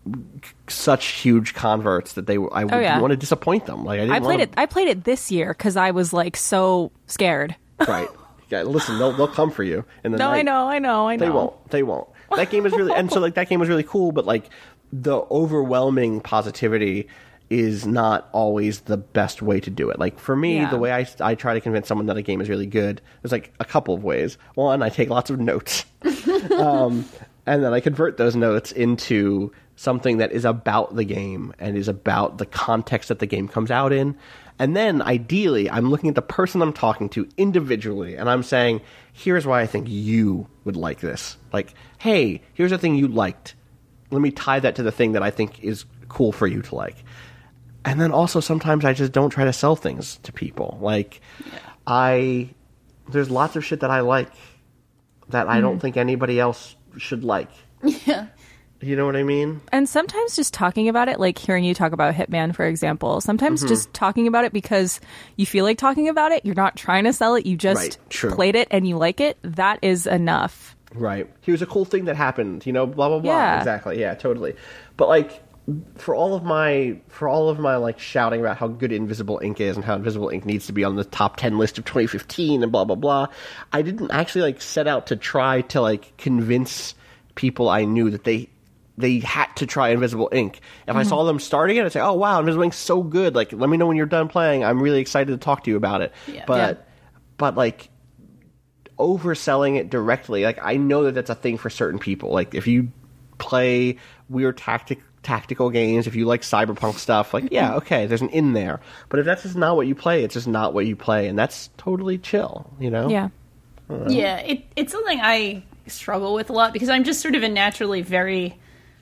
Speaker 6: such huge converts that they I would oh, yeah. want to disappoint them. Like I, didn't
Speaker 8: I played
Speaker 6: wanna...
Speaker 8: it. I played it this year because I was like so scared.
Speaker 6: Right. Yeah, listen, they'll they'll come for you. In the
Speaker 8: no,
Speaker 6: night.
Speaker 8: I know, I know, I know.
Speaker 6: They won't. They won't. That game is really, and so like that game was really cool, but like the overwhelming positivity is not always the best way to do it. Like for me, yeah. the way I, I try to convince someone that a game is really good, there's like a couple of ways. One, I take lots of notes, um, and then I convert those notes into something that is about the game and is about the context that the game comes out in. And then, ideally, I'm looking at the person I'm talking to individually, and I'm saying, here's why I think you would like this. Like, hey, here's the thing you liked. Let me tie that to the thing that I think is cool for you to like. And then also, sometimes I just don't try to sell things to people. Like, yeah. I... There's lots of shit that I like that I mm. don't think anybody else should like.
Speaker 7: Yeah.
Speaker 6: You know what I mean?
Speaker 8: And sometimes just talking about it, like hearing you talk about Hitman, for example, sometimes mm-hmm. just talking about it because you feel like talking about it, you're not trying to sell it, you just
Speaker 6: right,
Speaker 8: played it and you like it, that is enough.
Speaker 6: Right. Here's a cool thing that happened, you know, blah, blah, blah.
Speaker 8: Yeah.
Speaker 6: Exactly. Yeah, totally. But like, for all of my, for all of my like shouting about how good Invisible Ink is and how Invisible Ink needs to be on the top ten list of twenty fifteen and blah, blah, blah, I didn't actually like set out to try to like convince people I knew that they, they had to try Invisible Ink. If mm-hmm. I saw them starting it, I'd say, oh, wow, Invisible Ink's so good. Like, let me know when you're done playing. I'm really excited to talk to you about it.
Speaker 7: Yeah.
Speaker 6: But,
Speaker 7: yeah.
Speaker 6: but like, overselling it directly, like, I know that that's a thing for certain people. Like, if you play weird tactic, tactical games, if you like cyberpunk stuff, like, yeah, okay, there's an in there. But if that's just not what you play, it's just not what you play. And that's totally chill, you know?
Speaker 8: Yeah.
Speaker 7: Yeah, it, it's something I struggle with a lot because I'm just sort of a naturally very...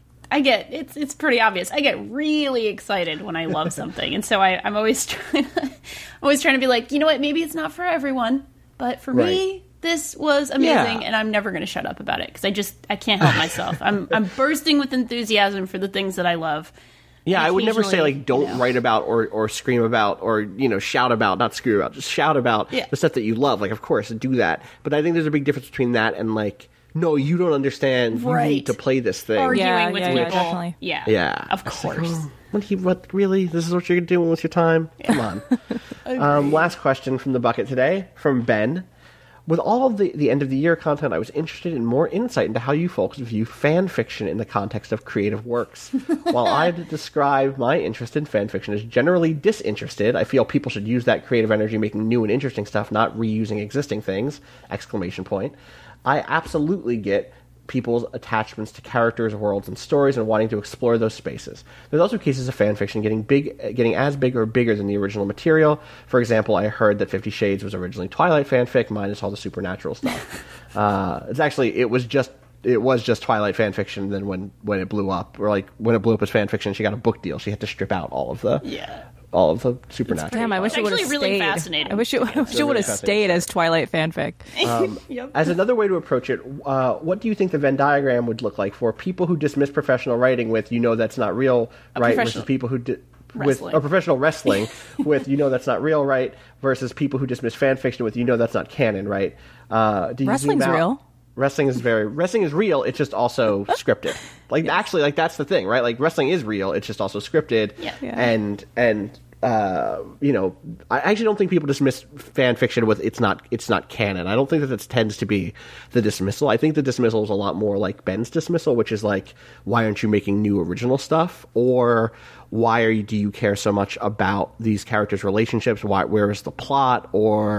Speaker 7: I get it's it's pretty obvious. I get really excited when I love something, and so I, I'm always trying, always trying to be like, you know what? Maybe it's not for everyone, but for right. me, this was amazing, yeah. and I'm never going to shut up about it because I just I can't help myself. I'm I'm bursting with enthusiasm for the things that I love.
Speaker 6: Yeah, I would never say like don't you know. write about or or scream about or you know shout about, not scream about, just shout about
Speaker 7: yeah.
Speaker 6: the stuff that you love. Like, of course, do that. But I think there's a big difference between that and like. No, you don't understand.
Speaker 7: Right.
Speaker 6: You need to play this thing.
Speaker 7: Arguing
Speaker 8: yeah,
Speaker 7: with
Speaker 8: yeah,
Speaker 7: people.
Speaker 8: Yeah, definitely.
Speaker 7: Yeah.
Speaker 6: Yeah.
Speaker 7: Of course.
Speaker 6: Like, oh, what, he, what, really? This is what you're doing with your time? Yeah. Come on. um, last question from the bucket today, from Ben. With all of the, the end-of-the-year content, I was interested in more insight into how you folks view fan fiction in the context of creative works. While I'd describe my interest in fan fiction as generally disinterested, I feel people should use that creative energy making new and interesting stuff, not reusing existing things! Exclamation point. I absolutely get people's attachments to characters, worlds, and stories, and wanting to explore those spaces. There's also cases of fanfiction getting big, getting as big or bigger than the original material. For example, I heard that Fifty Shades was originally Twilight fanfic, minus all the supernatural stuff. uh, it's actually it was just it was just Twilight fanfiction. Then when when it blew up, or like when it blew up as fanfiction, she got a book deal. She had to strip out all of the
Speaker 7: yeah.
Speaker 6: all of the supernatural.
Speaker 8: Damn, I wish
Speaker 7: it's
Speaker 8: it would have
Speaker 7: actually
Speaker 8: stayed.
Speaker 7: Really fascinating.
Speaker 8: I wish it, I wish it would have stayed as Twilight fanfic.
Speaker 6: Um,
Speaker 7: yep.
Speaker 6: As another way to approach it, uh, what do you think the Venn diagram would look like for people who dismiss professional writing with "you know that's not real,"
Speaker 7: A
Speaker 6: right, versus people who di- with
Speaker 7: Wrestling.
Speaker 6: or professional wrestling with "you know that's not real," right, versus people who dismiss fan fiction with "you know that's not canon," right? Uh, do you
Speaker 8: Wrestling's
Speaker 6: zoom out?
Speaker 8: real.
Speaker 6: Wrestling is very wrestling is real. It's just also scripted. Like yes. actually, like that's the thing, right? Like wrestling is real. It's just also scripted.
Speaker 7: Yeah.
Speaker 8: Yeah.
Speaker 6: And and. Uh, you know, I actually don't think people dismiss fan fiction with it's not it's not canon. I don't think that that tends to be the dismissal. I think the dismissal is a lot more like Ben's dismissal, which is like, why aren't you making new original stuff? Or why are you, do you care so much about these characters' relationships? Why, where is the plot? Or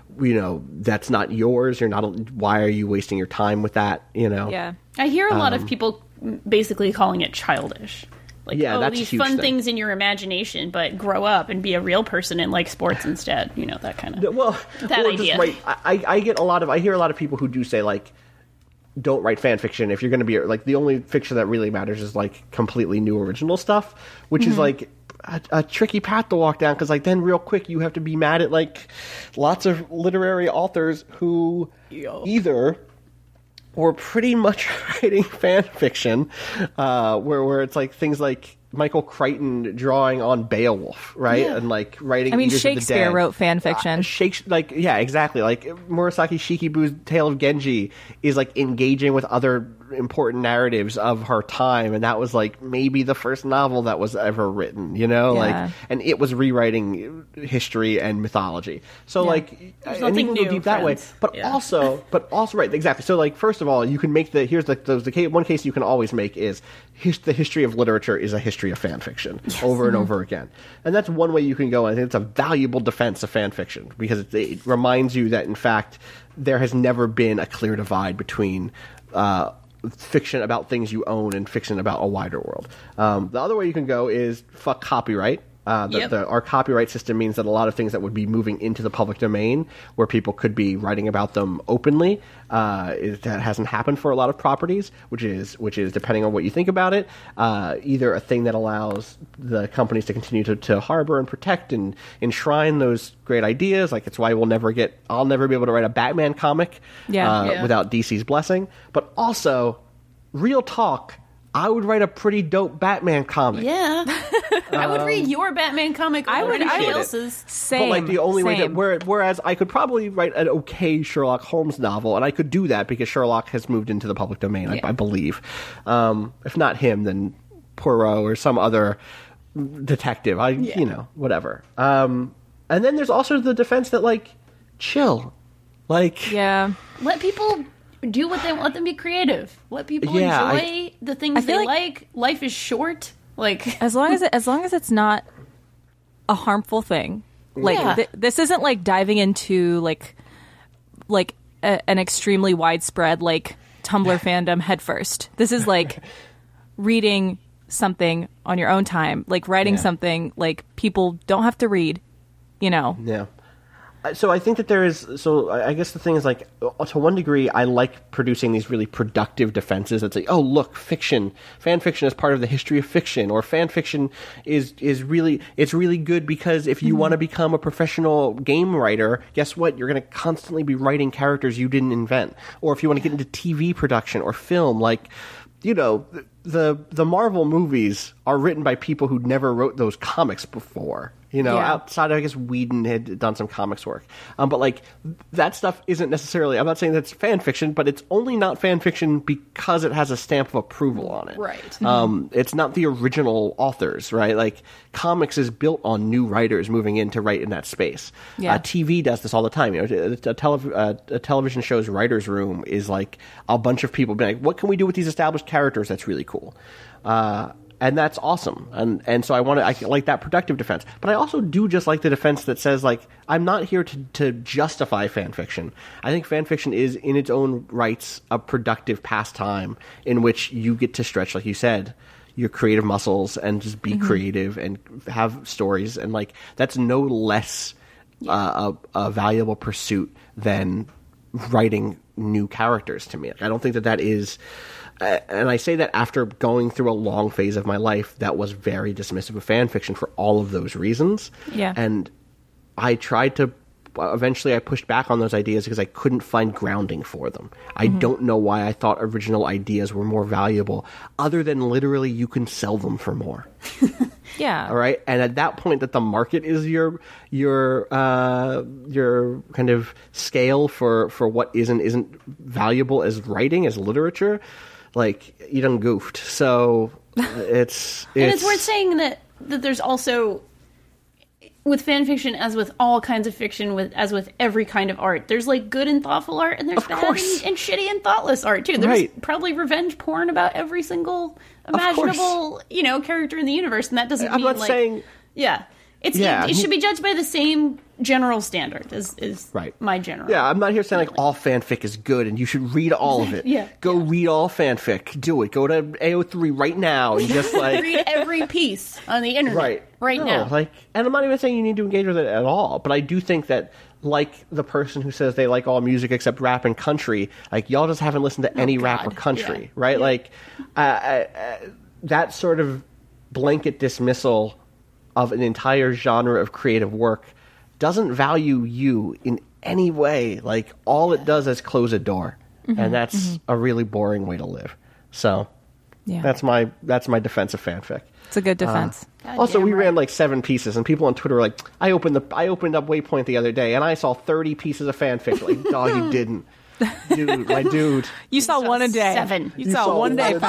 Speaker 6: you know, that's not yours. You're not. Why are you wasting your time with that? You know.
Speaker 8: Yeah.
Speaker 7: I hear a lot
Speaker 6: Um,
Speaker 7: of people basically calling it childish. Like,
Speaker 6: Yeah,
Speaker 7: oh,
Speaker 6: that's a
Speaker 7: these
Speaker 6: huge
Speaker 7: fun
Speaker 6: thing.
Speaker 7: things in your imagination, but grow up and be a real person and like sports instead. You know, that kind of
Speaker 6: Well,
Speaker 7: that
Speaker 6: or
Speaker 7: idea.
Speaker 6: just write. I, I get a lot of. I hear a lot of people who do say like, don't write fan fiction if you're going to be like the only fiction that really matters is like completely new original stuff, which
Speaker 7: Mm-hmm.
Speaker 6: is like a, a tricky path to walk down because like then real quick you have to be mad at like lots of literary authors who either were pretty much writing fan fiction, uh, where where it's like things like Michael Crichton drawing on Beowulf, right, and like writing.
Speaker 8: I mean,
Speaker 6: Eaters of the
Speaker 8: Shakespeare
Speaker 6: Dead.
Speaker 8: wrote fan fiction.
Speaker 6: Uh, Shakespeare, like yeah, exactly. Like Murasaki Shikibu's Tale of Genji is like engaging with other important narratives of her time, and that was like maybe the first novel that was ever written. You know,
Speaker 8: Yeah.
Speaker 6: like, and it was rewriting history and mythology. So
Speaker 8: Yeah.
Speaker 6: like,
Speaker 7: There's
Speaker 6: and
Speaker 7: nothing
Speaker 6: you can go
Speaker 7: new,
Speaker 6: deep that way,
Speaker 7: friends.
Speaker 6: but
Speaker 7: Yeah.
Speaker 6: also, but also, right, exactly. So like, first of all, you can make the here's the the, the case, one case you can always make is his, the history of literature is a history of fan fiction over and over again, and that's one way you can go. I think it's a valuable defense of fan fiction because it, it reminds you that in fact there has never been a clear divide between uh, fiction about things you own and fiction about a wider world. Um, the other way you can go is fuck copyright. Uh, the,
Speaker 7: Yep.
Speaker 6: the, our copyright system means that a lot of things that would be moving into the public domain, where people could be writing about them openly, uh, is, that hasn't happened for a lot of properties. Which is, which is depending on what you think about it, uh, either a thing that allows the companies to continue to, to harbor and protect and enshrine those great ideas. Like it's why we'll never get, I'll never be able to write a Batman comic
Speaker 8: Yeah.
Speaker 6: uh,
Speaker 7: Yeah.
Speaker 6: without D C's blessing. But also, real talk, I would write a pretty dope Batman comic.
Speaker 7: Yeah, I would read your Batman comic.
Speaker 8: I
Speaker 7: over
Speaker 8: would- I
Speaker 7: anybody
Speaker 8: would-
Speaker 7: else's.
Speaker 8: Same.
Speaker 6: But like the only way that
Speaker 8: same.
Speaker 6: where, whereas I could probably write an okay Sherlock Holmes novel, and I could do that because Sherlock has moved into the public domain,
Speaker 7: Yeah.
Speaker 6: I, I believe. Um, if not him, then Poirot or some other detective. I you know whatever. Um, and then there's also the defense that like chill, like
Speaker 8: Yeah.
Speaker 7: Let people do what they want. Let them be creative. Let people
Speaker 6: Yeah, I-
Speaker 7: enjoy the things
Speaker 8: I
Speaker 7: they
Speaker 8: feel
Speaker 7: like,
Speaker 8: like-
Speaker 7: Life is short. Like
Speaker 8: As long as it, as long as it's not a harmful thing. Like
Speaker 7: Yeah.
Speaker 8: th- this isn't like diving into like like a, an extremely widespread like Tumblr fandom headfirst. This is like reading something on your own time, like writing
Speaker 6: Yeah.
Speaker 8: something like people don't have to read, you know.
Speaker 6: Yeah. Uh, So I think that there is. So I I guess the thing is like, uh, to one degree, I like producing these really productive defenses. That's like, oh look, fiction, fan fiction is part of the history of fiction, or fan fiction is is really it's really good because if you want to become a professional game writer, guess what? You're going to constantly be writing characters you didn't invent. Or if you want to get into T V production or film, like, you know, the the, the Marvel movies are written by people who never wrote those comics before. You know,
Speaker 8: Yeah.
Speaker 6: outside of, I guess, Whedon had done some comics work. Um, but, like, that stuff isn't necessarily, I'm not saying that's fan fiction, but it's only not fan fiction because it has a stamp of approval on it.
Speaker 7: Right.
Speaker 6: Um, it's not the original authors, right? Like, comics is built on new writers moving in to write in that space.
Speaker 8: Yeah.
Speaker 6: Uh, T V does this all the time. You know, a, tele- uh, a television show's writer's room is like a bunch of people being like, what can we do with these established characters that's really cool? Uh, And that's awesome, and and so I want to I like that productive defense, but I also do just like the defense that says like I'm not here to to justify fan fiction. I think fan fiction is in its own rights a productive pastime in which you get to stretch, like you said, your creative muscles and just be creative and have stories, and like that's no less uh, a, a valuable pursuit than writing new characters to me. Like, I don't think that that is. Uh, and I say that after going through a long phase of my life that was very dismissive of fan fiction for all of those reasons.
Speaker 8: Yeah.
Speaker 6: And I tried to, eventually I pushed back on those ideas because I couldn't find grounding for them. I don't know why I thought original ideas were more valuable, other than literally you can sell them for more.
Speaker 8: Yeah.
Speaker 6: All right, and at that point, that the market is your your uh, your kind of scale for, for what is and isn't valuable as writing, as literature. Like, you done goofed. So it's, it's
Speaker 7: and it's worth saying that that there's also, with fan fiction, as with all kinds of fiction, with as with every kind of art, there's like good and thoughtful art, and there's
Speaker 6: Of
Speaker 7: bad
Speaker 6: course.
Speaker 7: and, and shitty and thoughtless art too. There's
Speaker 6: Right.
Speaker 7: probably revenge porn about every single
Speaker 6: course.
Speaker 7: imaginable, you know, character in the univerce, and that doesn't
Speaker 6: I'm
Speaker 7: mean
Speaker 6: not
Speaker 7: like,
Speaker 6: saying-
Speaker 7: yeah. It's
Speaker 6: Yeah.
Speaker 7: it, it should be judged by the same general standard as is
Speaker 6: Right.
Speaker 7: my general.
Speaker 6: Yeah, I'm not here saying like all fanfic is good and you should read all of it.
Speaker 7: Yeah,
Speaker 6: Go
Speaker 7: yeah.
Speaker 6: read all fanfic. Do it. Go to A O three right now and just like
Speaker 7: Read every piece on the internet
Speaker 6: right
Speaker 7: right
Speaker 6: No,
Speaker 7: now.
Speaker 6: Like, and I'm not even saying you need to engage with it at all, but I do think that like the person who says they like all music except rap and country, like y'all just haven't listened to any rap or
Speaker 7: God.
Speaker 6: country,
Speaker 7: Yeah.
Speaker 6: right?
Speaker 7: Yeah.
Speaker 6: Like uh, uh, uh, that sort of blanket dismissal of an entire genre of creative work doesn't value you in any way. Like all it does is close a door,
Speaker 8: Mm-hmm,
Speaker 6: and that's a really boring way to live. So
Speaker 8: Yeah.
Speaker 6: that's my that's my defense of fanfic.
Speaker 8: It's a good defense.
Speaker 7: God
Speaker 6: Also,
Speaker 7: damn
Speaker 6: we
Speaker 7: right.
Speaker 6: ran like seven pieces, and people on Twitter were like, "I opened the I opened up Waypoint the other day, and I saw thirty pieces of fanfic." Like, dog, you didn't, dude, my dude.
Speaker 8: you saw one a day.
Speaker 7: seven.
Speaker 8: You,
Speaker 6: You
Speaker 8: saw,
Speaker 6: saw
Speaker 8: one day,
Speaker 6: one a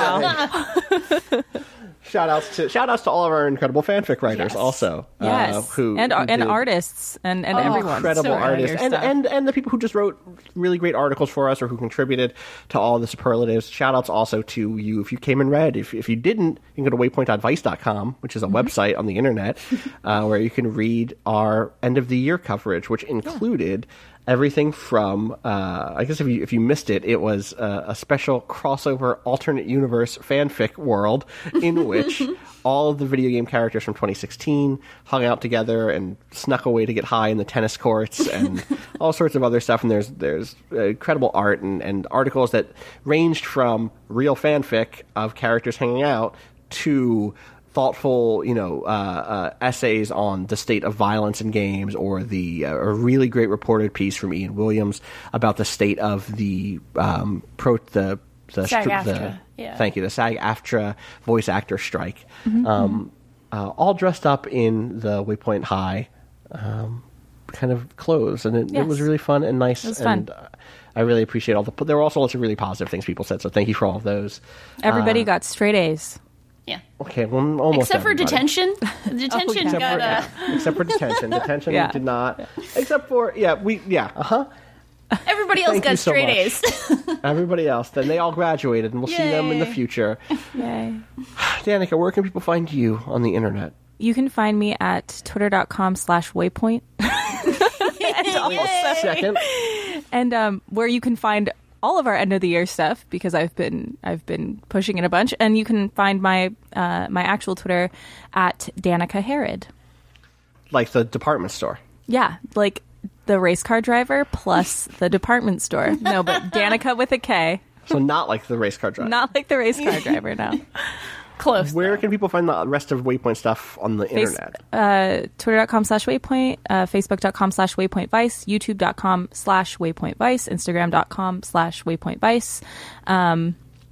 Speaker 8: pal.
Speaker 6: Shout outs to shout outs to all of our incredible fanfic writers,
Speaker 7: Yes.
Speaker 6: also,
Speaker 8: Yes,
Speaker 6: uh, who
Speaker 8: and
Speaker 6: who
Speaker 8: and
Speaker 6: did
Speaker 8: artists and and
Speaker 7: Oh,
Speaker 8: everyone.
Speaker 6: incredible
Speaker 7: So
Speaker 6: artists,
Speaker 8: your
Speaker 6: and,
Speaker 8: stuff.
Speaker 6: and and the people who just wrote really great articles for us or who contributed to all the superlatives. Shout outs also to you if you came in red. If if you didn't, you can go to waypoint dot vice dot com, which is a website on the internet uh, where you can read our end of the year coverage, which included everything from uh, I guess if you if you missed it, it was uh, a special crossover alternate universe fanfic world in which all of the video game characters from twenty sixteen hung out together and snuck away to get high in the tennis courts and all sorts of other stuff. And there's there's uh, incredible art and, and articles that ranged from real fanfic of characters hanging out to thoughtful, you know, uh, uh, essays on the state of violence in games, or the uh, a really great reported piece from Ian Williams about the state of the um, pro the the,
Speaker 7: SAG-AFTRA,
Speaker 6: the
Speaker 7: yeah.
Speaker 6: thank you the SAG-AFTRA voice actor strike, um, uh, all dressed up in the Waypoint High um, kind of clothes, and it,
Speaker 8: Yes.
Speaker 6: it was really fun and nice.
Speaker 8: It was fun.
Speaker 6: and uh, I really appreciate all the. There were also lots of really positive things people said, so thank you for all of those.
Speaker 8: Everybody got straight A's.
Speaker 7: Yeah.
Speaker 6: Okay, well, almost
Speaker 7: Except for
Speaker 6: everybody.
Speaker 7: detention. Detention
Speaker 6: Except
Speaker 7: got
Speaker 6: for,
Speaker 7: uh,
Speaker 6: yeah, except for detention. Detention
Speaker 8: Yeah.
Speaker 6: did not. Except for, yeah, we, yeah, uh huh.
Speaker 7: everybody else
Speaker 6: Thank you
Speaker 7: got
Speaker 6: so
Speaker 7: straight
Speaker 6: much.
Speaker 7: A's.
Speaker 6: Everybody else, then they all graduated, and we'll see them in the
Speaker 7: Yay.
Speaker 6: future.
Speaker 8: Yay.
Speaker 6: Danica, where can people find you on the internet?
Speaker 8: You can find me at twitter.com slash waypoint.
Speaker 6: Second,
Speaker 8: And um, where you can find all of our end of the year stuff, because I've been I've been pushing it a bunch, and you can find my uh, my actual Twitter at Danica Herod.
Speaker 6: like the department store.
Speaker 8: Yeah, like the race car driver plus the department store. No, but Danica with a K,
Speaker 6: So not like the race car driver.
Speaker 8: not like the race car driver. No.
Speaker 7: Close.
Speaker 6: Where can people find the rest of Waypoint stuff on the
Speaker 8: Face-
Speaker 6: internet?
Speaker 8: uh, Twitter.com slash Waypoint, uh, Facebook.com slash Waypoint Vice, YouTube.com slash Waypoint Vice, Instagram.com slash Waypoint Vice. Um,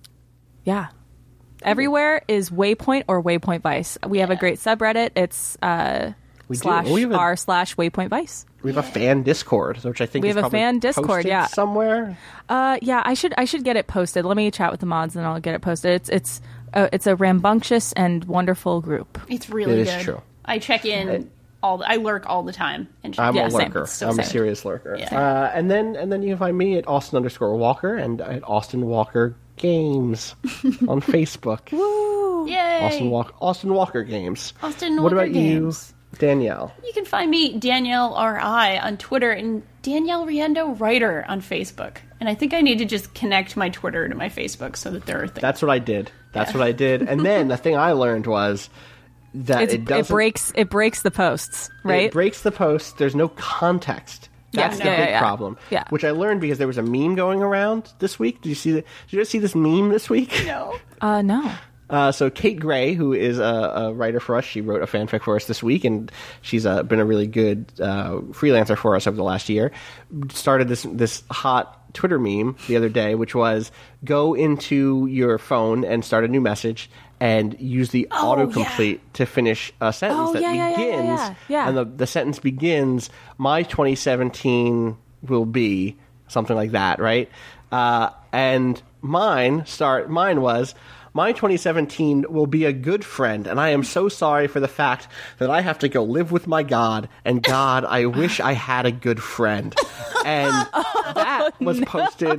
Speaker 8: yeah. Everywhere is Waypoint or Waypoint Vice. We have a great subreddit. It's uh,
Speaker 6: We do.
Speaker 8: slash
Speaker 6: We have a-
Speaker 8: r slash Waypoint Vice.
Speaker 6: We have a fan Discord, which I think
Speaker 8: We
Speaker 6: is
Speaker 8: have a
Speaker 6: probably
Speaker 8: fan Discord,
Speaker 6: posted
Speaker 8: yeah.
Speaker 6: somewhere.
Speaker 8: Uh, yeah, I should I should get it posted. Let me chat with the mods and I'll get it posted. It's it's uh, it's a rambunctious and wonderful group.
Speaker 7: It's really
Speaker 6: It is
Speaker 7: good.
Speaker 6: true.
Speaker 7: I check in all. The, I lurk all the time. And check
Speaker 6: I'm
Speaker 8: Yeah,
Speaker 6: a
Speaker 8: same.
Speaker 6: lurker.
Speaker 8: So
Speaker 6: I'm a
Speaker 8: same.
Speaker 6: serious lurker.
Speaker 7: Yeah.
Speaker 6: Uh, and then and then you can find me at Austin underscore Walker and at Austin Walker Games on Facebook.
Speaker 7: Yay!
Speaker 6: Austin Walker Austin Walker Games.
Speaker 7: Austin
Speaker 6: What
Speaker 7: Walker
Speaker 6: about
Speaker 7: Games.
Speaker 6: you, Danielle?
Speaker 7: You can find me, Danielle R I, on Twitter and Danielle Riendo Writer on Facebook. And I think I need to just connect my Twitter to my Facebook so that there are things.
Speaker 6: That's what I did. That's what I did. And then the thing I learned was that
Speaker 8: It's,
Speaker 6: it
Speaker 8: it,
Speaker 6: doesn't
Speaker 8: breaks it breaks the posts, right?
Speaker 6: It breaks the post. There's no context.
Speaker 8: Yeah,
Speaker 6: That's
Speaker 8: yeah,
Speaker 6: the
Speaker 8: yeah,
Speaker 6: big
Speaker 8: yeah.
Speaker 6: problem.
Speaker 8: Yeah.
Speaker 6: Which I learned because there was a meme going around this week. Did you see the, Did you guys see this meme this week?
Speaker 7: No.
Speaker 8: Uh, no.
Speaker 6: Uh, so Kate Gray, who is a, a writer for us, she wrote a fanfic for us this week, and she's uh, been a really good uh, freelancer for us over the last year. Started this this hot Twitter meme the other day, which was go into your phone and start a new message and use the
Speaker 7: Oh,
Speaker 6: autocomplete to finish a sentence
Speaker 8: Oh,
Speaker 6: that
Speaker 8: yeah, yeah, yeah,
Speaker 6: begins,
Speaker 8: yeah, yeah. Yeah.
Speaker 6: and the the sentence begins, "My twenty seventeen will be," something like that, right? Uh, and mine start mine was, "My twenty seventeen will be a good friend, and I am so sorry for the fact that I have to go live with my God, and God, I wish I had a good friend." And that was posted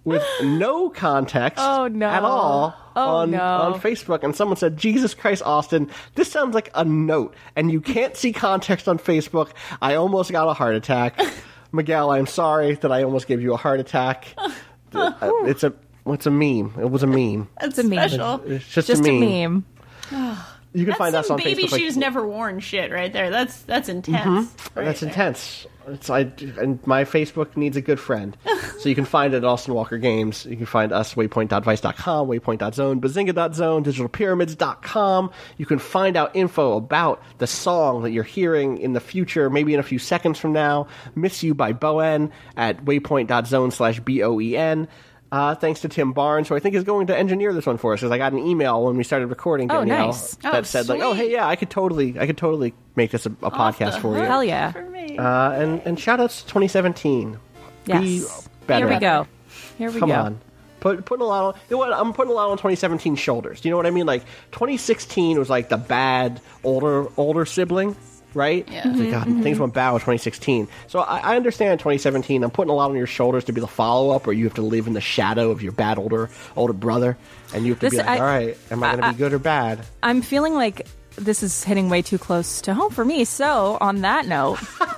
Speaker 6: with no context
Speaker 8: Oh, no.
Speaker 6: at all
Speaker 8: Oh,
Speaker 6: on,
Speaker 8: no.
Speaker 6: on Facebook. And someone said, Jesus Christ, Austin, this sounds like a note, and you can't see context on Facebook. I almost got a heart attack. Miguel, I'm sorry that I almost gave you a heart attack. Uh, it's a it's a meme. It was a meme.
Speaker 7: That's
Speaker 8: a meme.
Speaker 7: special.
Speaker 6: It's just,
Speaker 8: Just
Speaker 6: a
Speaker 8: a
Speaker 6: meme.
Speaker 8: meme.
Speaker 6: You can
Speaker 7: That's
Speaker 6: find us
Speaker 7: some
Speaker 6: on
Speaker 7: baby
Speaker 6: Facebook. like-
Speaker 7: shoes never worn shit right there. That's that's intense. Right
Speaker 6: That's
Speaker 7: there.
Speaker 6: intense. It's I and my Facebook needs a good friend. So you can find it at Austin Walker Games. You can find us waypoint dot vice dot com, waypoint dot zone, bazinga dot zone, digital pyramids dot com. You can find out info about the song that you're hearing in the future, maybe in a few seconds from now. Miss You by Boen at waypoint dot zone slash B O E N. Uh, thanks to Tim Barnes, who I think is going to engineer this one for us, because I got an email when we started recording,
Speaker 8: Oh,
Speaker 6: Danielle,
Speaker 8: nice.
Speaker 6: that
Speaker 7: Oh,
Speaker 6: said like, "Oh,
Speaker 7: sweet.
Speaker 6: hey, yeah, I could totally, I could totally make this a, a podcast
Speaker 7: the
Speaker 6: for you."
Speaker 7: hook
Speaker 8: Hell yeah.
Speaker 7: For me.
Speaker 6: Uh, and and shout outs to twenty seventeen. Be
Speaker 8: Yes.
Speaker 6: better.
Speaker 8: Here we go. Here we
Speaker 6: Come
Speaker 8: go.
Speaker 6: on. Put putting a lot on. You know what? I'm putting a lot on twenty seventeen's shoulders. Do you know what I mean? Like twenty sixteen was like the bad older older sibling, right?
Speaker 7: Yeah.
Speaker 6: It's like, God, things went bad with twenty sixteen. So I, I understand twenty seventeen. I'm putting a lot on your shoulders to be the follow up, where you have to live in the shadow of your bad older older brother, and you have to be
Speaker 8: This-
Speaker 6: like,
Speaker 8: I-
Speaker 6: all right, am I going to
Speaker 8: I-
Speaker 6: be good or bad?
Speaker 8: I'm feeling like this is hitting way too close to home for me. So, on that note,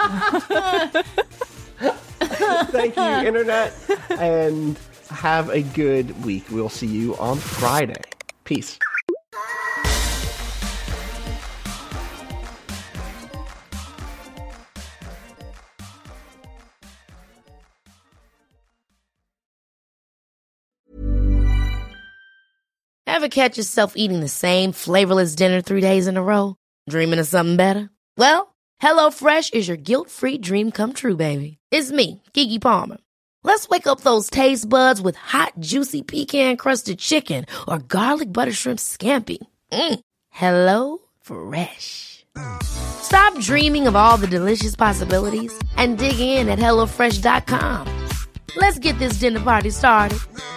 Speaker 6: Thank you, Internet, and have a good week. We'll see you on Friday. Peace.
Speaker 9: Ever catch yourself eating the same flavorless dinner three days in a row? Dreaming of something better? Well, HelloFresh is your guilt-free dream come true, baby. It's me, Keke Palmer. Let's wake up those taste buds with hot, juicy pecan-crusted chicken or garlic butter shrimp scampi. Mm. Hello Fresh. Stop dreaming of all the delicious possibilities and dig in at hello fresh dot com. Let's get this dinner party started.